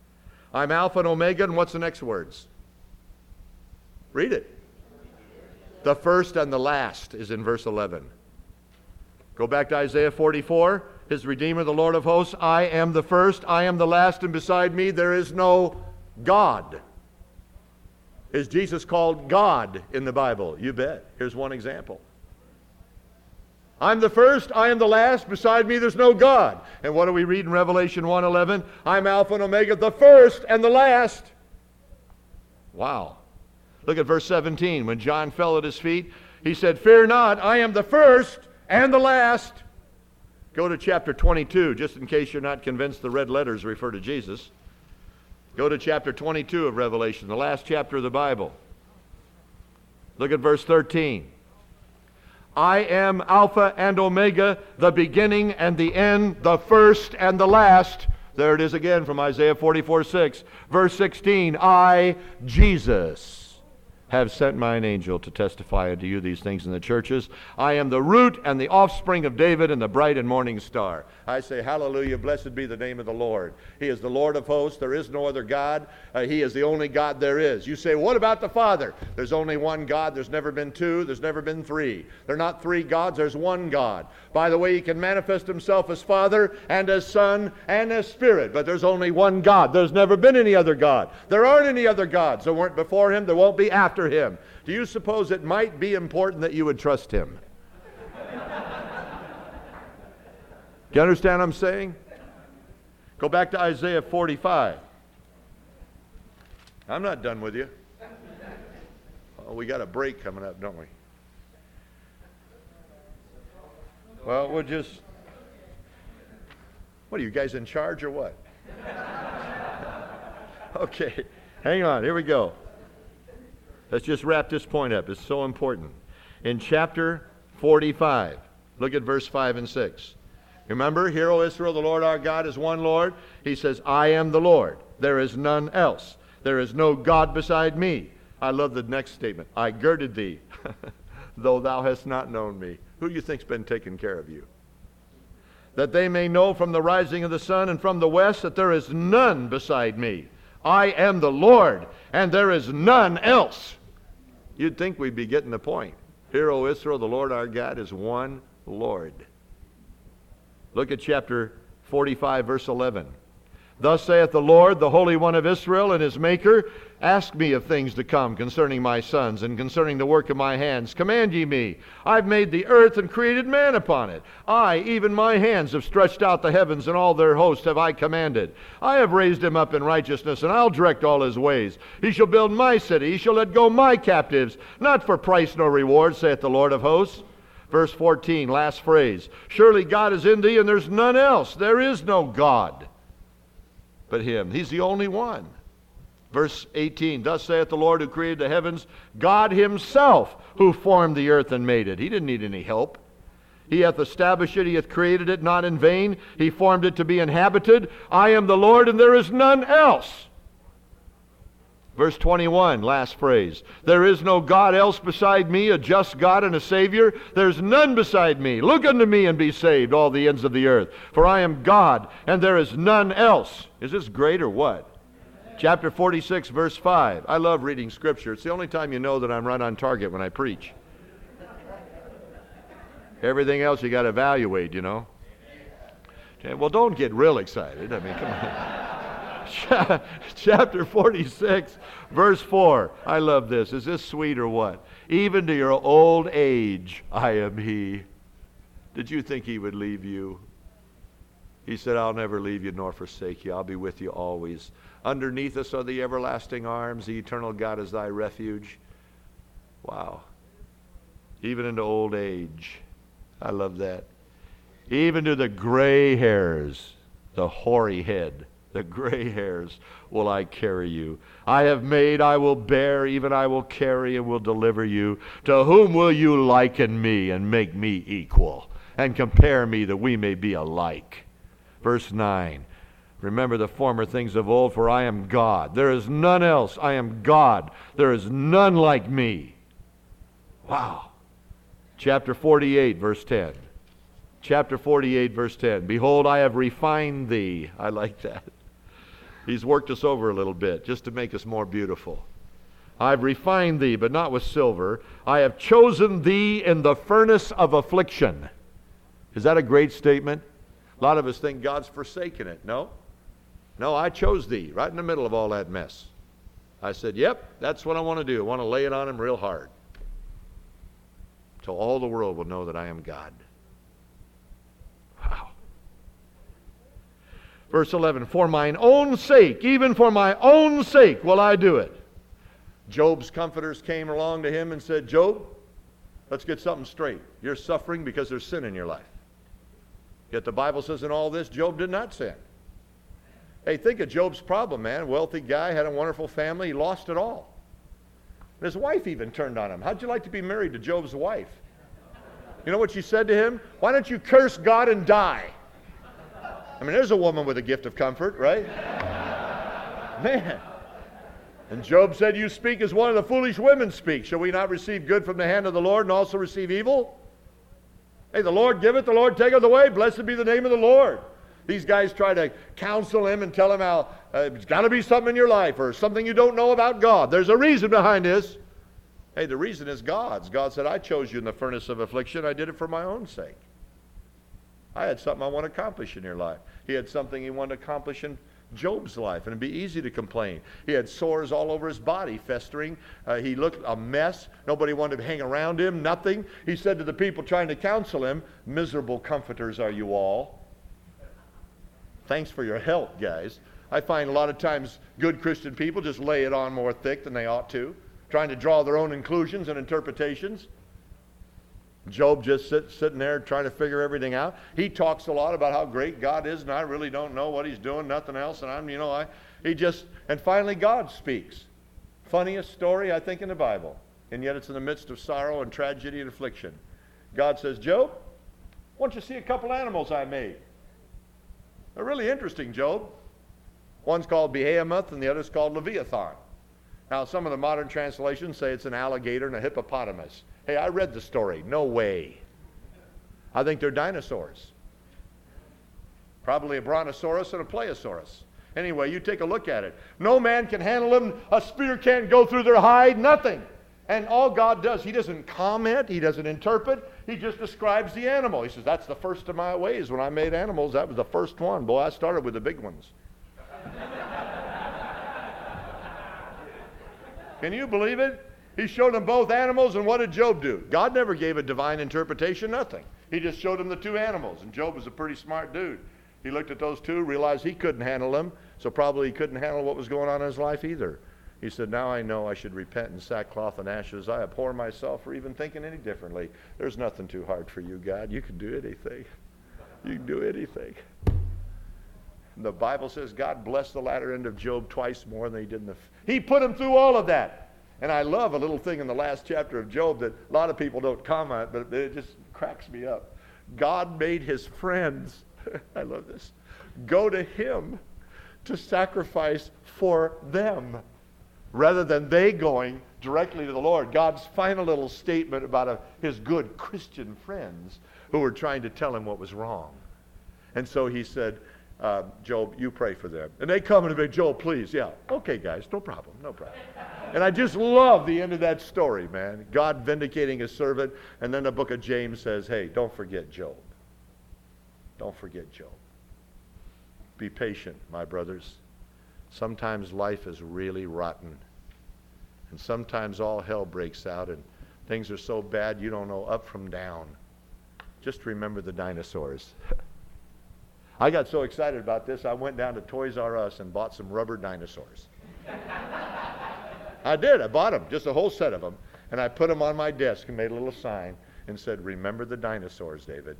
S1: I'm Alpha and Omega, and what's the next words? Read it. The first and the last is in verse 11. Go back to Isaiah 44. His Redeemer, the Lord of hosts, I am the first, I am the last, and beside me there is no God. Is Jesus called God in the Bible? You bet. Here's one example. I'm the first, I am the last, beside me there's no God. And what do we read in Revelation 1:11? I'm Alpha and Omega, the first and the last. Wow. Look at verse 17. When John fell at his feet, he said, fear not, I am the first and the last. Go to chapter 22, just in case you're not convinced the red letters refer to Jesus. Go to chapter 22 of Revelation, the last chapter of the Bible. Look at verse 13. I am Alpha and Omega, the beginning and the end, the first and the last. There it is again from Isaiah 44:6. Verse 16, I, Jesus, have sent mine angel to testify unto you these things in the churches. I am the root and the offspring of David and the bright and morning star. I say, hallelujah, blessed be the name of the Lord. He is the Lord of hosts. There is no other God. He is the only God there is. You say, what about the Father? There's only one God. There's never been two. There's never been three. There are not three gods. There's one God. By the way, he can manifest himself as Father and as Son and as Spirit. But there's only one God. There's never been any other God. There aren't any other gods. There weren't before him. There won't be after him. Do you suppose it might be important that you would trust him? Do you understand what I'm saying? Go back to Isaiah 45. I'm not done with you. Oh, we got a break coming up, don't we? Well, we'll just... What, are you guys in charge or what? Okay, hang on, here we go. Let's just wrap this point up. It's so important. In chapter 45, look at verse 5 and 6. Remember, hear, O Israel, the Lord our God is one Lord. He says, I am the Lord. There is none else. There is no God beside me. I love the next statement. I girded thee, though thou hast not known me. Who do you think's been taking care of you? That they may know from the rising of the sun and from the west that there is none beside me. I am the Lord, and there is none else. You'd think we'd be getting the point. Hear, O Israel, the Lord our God is one Lord. Look at chapter 45, verse 11. Thus saith the Lord, the Holy One of Israel and his Maker, ask me of things to come concerning my sons and concerning the work of my hands. Command ye me. I've made the earth and created man upon it. I, even my hands, have stretched out the heavens, and all their host have I commanded. I have raised him up in righteousness, and I'll direct all his ways. He shall build my city. He shall let go my captives, not for price nor reward, saith the Lord of hosts. Verse 14, last phrase. Surely God is in thee, and there's none else. There is no God but him. He's the only one. Verse 18, thus saith the Lord who created the heavens, God himself who formed the earth and made it. He didn't need any help. He hath established it, he hath created it, not in vain. He formed it to be inhabited. I am the Lord, and there is none else. Verse 21, last phrase. There is no God else beside me, a just God and a Savior. There's none beside me. Look unto me and be saved, all the ends of the earth. For I am God, and there is none else. Is this great or what? Chapter 46, verse 5. I love reading Scripture. It's the only time you know that I'm right on target when I preach. Everything else you got to evaluate, you know. Okay, well, don't get real excited. I mean, come on. Chapter 46, verse 4. I love this. Is this sweet or what? Even to your old age, I am he. Did you think he would leave you? He said, I'll never leave you nor forsake you. I'll be with you always. Underneath us are the everlasting arms. The eternal God is thy refuge. Wow. Even into old age. I love that. Even to the gray hairs, the hoary head. The gray hairs will I carry you. I have made, I will bear, even I will carry and will deliver you. To whom will you liken me and make me equal? And compare me that we may be alike. Verse 9. Remember the former things of old, for I am God. There is none else. I am God. There is none like me. Wow. Chapter 48, verse 10. Chapter 48, verse 10. Behold, I have refined thee. I like that. He's worked us over a little bit just to make us more beautiful. I've refined thee, but not with silver. I have chosen thee in the furnace of affliction. Is that a great statement? A lot of us think God's forsaken it. No. No, I chose thee right in the middle of all that mess. I said, yep, that's what I want to do. I want to lay it on him real hard. Till all the world will know that I am God. Wow. Verse 11, for mine own sake, even for my own sake will I do it. Job's comforters came along to him and said, Job, let's get something straight. You're suffering because there's sin in your life. Yet the Bible says in all this, Job did not sin. Hey, think of Job's problem, man. Wealthy guy, had a wonderful family. He lost it all. And his wife even turned on him. How'd you like to be married to Job's wife? You know what she said to him? Why don't you curse God and die? I mean, there's a woman with a gift of comfort, right? Man. And Job said, you speak as one of the foolish women speak. Shall we not receive good from the hand of the Lord and also receive evil? Hey, the Lord giveth, the Lord taketh away. Blessed be the name of the Lord. These guys try to counsel him and tell him how it's got to be something in your life or something you don't know about God. There's a reason behind this. Hey, the reason is God's. God said, I chose you in the furnace of affliction. I did it for my own sake. I had something I want to accomplish in your life. He had something he wanted to accomplish in Job's life, and it'd be easy to complain. He had sores all over his body, festering. He looked a mess. Nobody wanted to hang around him, nothing. He said to the people trying to counsel him, miserable comforters are you all. Thanks for your help, guys. I find a lot of times good Christian people just lay it on more thick than they ought to, trying to draw their own conclusions and interpretations. Job just sitting there trying to figure everything out. He talks a lot about how great God is, and I really don't know what he's doing, nothing else. And and finally God speaks. Funniest story, I think, in the Bible. And yet it's in the midst of sorrow and tragedy and affliction. God says, Job, why don't you see a couple animals I made? They're really interesting, Job. One's called Behemoth and the other's called Leviathan. Now, some of the modern translations say it's an alligator and a hippopotamus. Hey, I read the story. No way. I think they're dinosaurs. Probably a brontosaurus and a plesiosaurus. Anyway, you take a look at it. No man can handle them. A spear can't go through their hide. Nothing. And all God does, he doesn't comment. He doesn't interpret. He just describes the animal. He says, that's the first of my ways. When I made animals, that was the first one. Boy, I started with the big ones. Can you believe it? He showed them both animals, and what did Job do? God never gave a divine interpretation, nothing. He just showed him the two animals, and Job was a pretty smart dude. He looked at those two, realized he couldn't handle them, so probably he couldn't handle what was going on in his life either. He said, now I know I should repent in sackcloth and ashes. I abhor myself for even thinking any differently. There's nothing too hard for you, God. You can do anything. You can do anything. And the Bible says God blessed the latter end of Job twice more than he did in the... He put him through all of that. And I love a little thing in the last chapter of Job that a lot of people don't comment, but it just cracks me up. God made his friends, I love this, go to him to sacrifice for them, rather than they going directly to the Lord. God's final little statement about his good Christian friends who were trying to tell him what was wrong. And so he said, Job, you pray for them. And they come and say, Job, please. Yeah, okay, guys, no problem, no problem. And I just love the end of that story, man. God vindicating his servant. And then the book of James says, hey, don't forget Job. Don't forget Job. Be patient, my brothers. Sometimes life is really rotten. And sometimes all hell breaks out and things are so bad you don't know up from down. Just remember the dinosaurs. I got so excited about this, I went down to Toys R Us and bought some rubber dinosaurs. I did. I bought them, just a whole set of them. And I put them on my desk and made a little sign and said, remember the dinosaurs, David.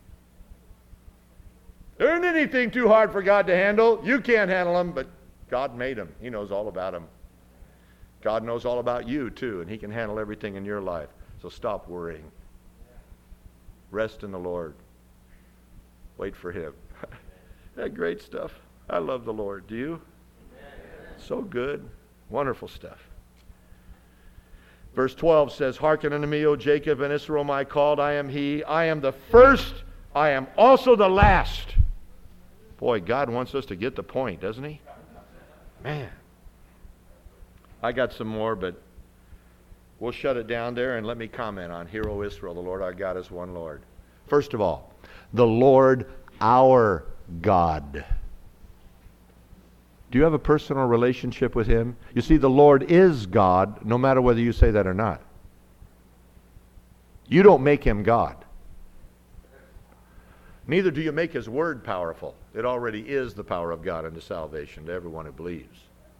S1: There isn't anything too hard for God to handle. You can't handle them, but God made them. He knows all about them. God knows all about you, too, and he can handle everything in your life. So stop worrying. Rest in the Lord. Wait for him. That great stuff. I love the Lord. Do you? So good. Wonderful stuff. Verse 12 says, hearken unto me, O Jacob, and Israel my called. I am he. I am the first. I am also the last. Boy, God wants us to get the point, doesn't he? Man. I got some more, but We'll shut it down there and let me comment on Hear, O Israel, the Lord our God is one Lord. First of all, the Lord our God. Do you have a personal relationship with Him? You see, the Lord is God, no matter whether you say that or not. You don't make Him God. Neither do you make His word powerful. It already is the power of God unto salvation to everyone who believes.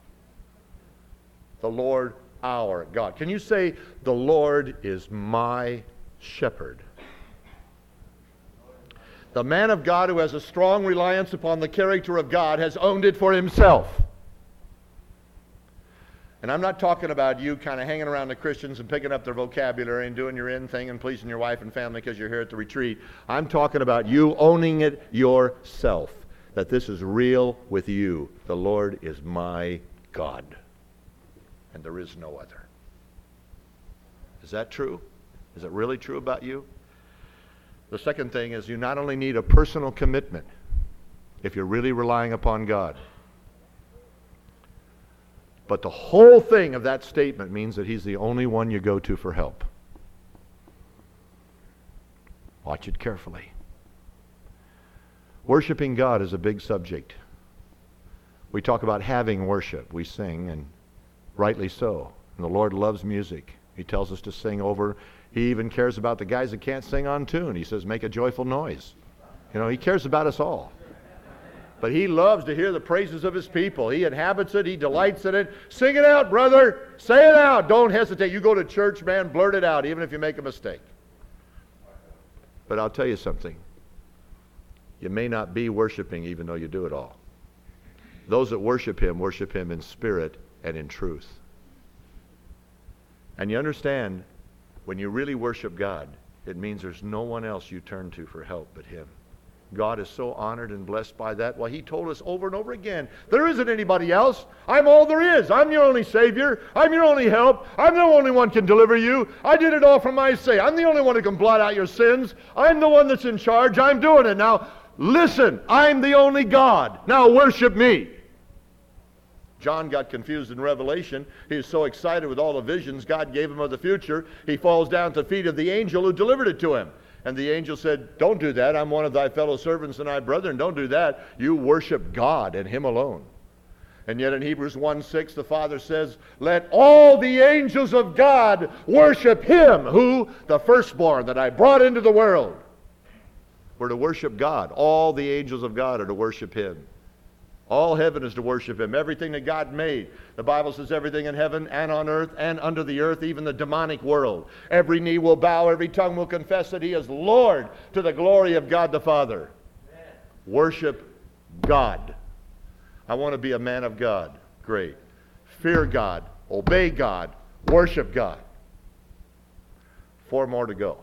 S1: The Lord our God. Can you say, the Lord is my shepherd? The man of God who has a strong reliance upon the character of God has owned it for himself. And I'm not talking about you kind of hanging around the Christians and picking up their vocabulary and doing your in thing and pleasing your wife and family because you're here at the retreat. I'm talking about you owning it yourself, that this is real with you. The Lord is my God, and there is no other. Is that true? Is it really true about you? The second thing is you not only need a personal commitment if you're really relying upon God, but the whole thing of that statement means that He's the only one you go to for help. Watch it carefully. Worshiping God is a big subject. We talk about having worship. We sing, and rightly so. And the Lord loves music. He tells us to sing over. He even cares about the guys that can't sing on tune. He says, make a joyful noise. You know, He cares about us all. But He loves to hear the praises of His people. He inhabits it. He delights in it. Sing it out, brother. Say it out. Don't hesitate. You go to church, man, blurt it out, even if you make a mistake. But I'll tell you something. You may not be worshiping even though you do it all. Those that worship Him in spirit and in truth. And you understand, when you really worship God, it means there's no one else you turn to for help but Him. God is so honored and blessed by that. Well, He told us over and over again, there isn't anybody else. I'm all there is. I'm your only Savior. I'm your only help. I'm the only one who can deliver you. I did it all for my sake. I'm the only one who can blot out your sins. I'm the one that's in charge. I'm doing it. Now, listen, I'm the only God. Now worship me. John got confused in Revelation. He was so excited with all the visions God gave him of the future, he falls down at the feet of the angel who delivered it to him. And the angel said, don't do that. I'm one of thy fellow servants and thy brethren. Don't do that. You worship God and Him alone. And yet in Hebrews 1:6, the Father says, let all the angels of God worship Him, who? The firstborn that I brought into the world. We're to worship God. All the angels of God are to worship Him. All heaven is to worship Him. Everything that God made. The Bible says everything in heaven and on earth and under the earth, even the demonic world. Every knee will bow, every tongue will confess that He is Lord, to the glory of God the Father. Amen. Worship God. I want to be a man of God. Great. Fear God. Obey God. Worship God. 4 more to go.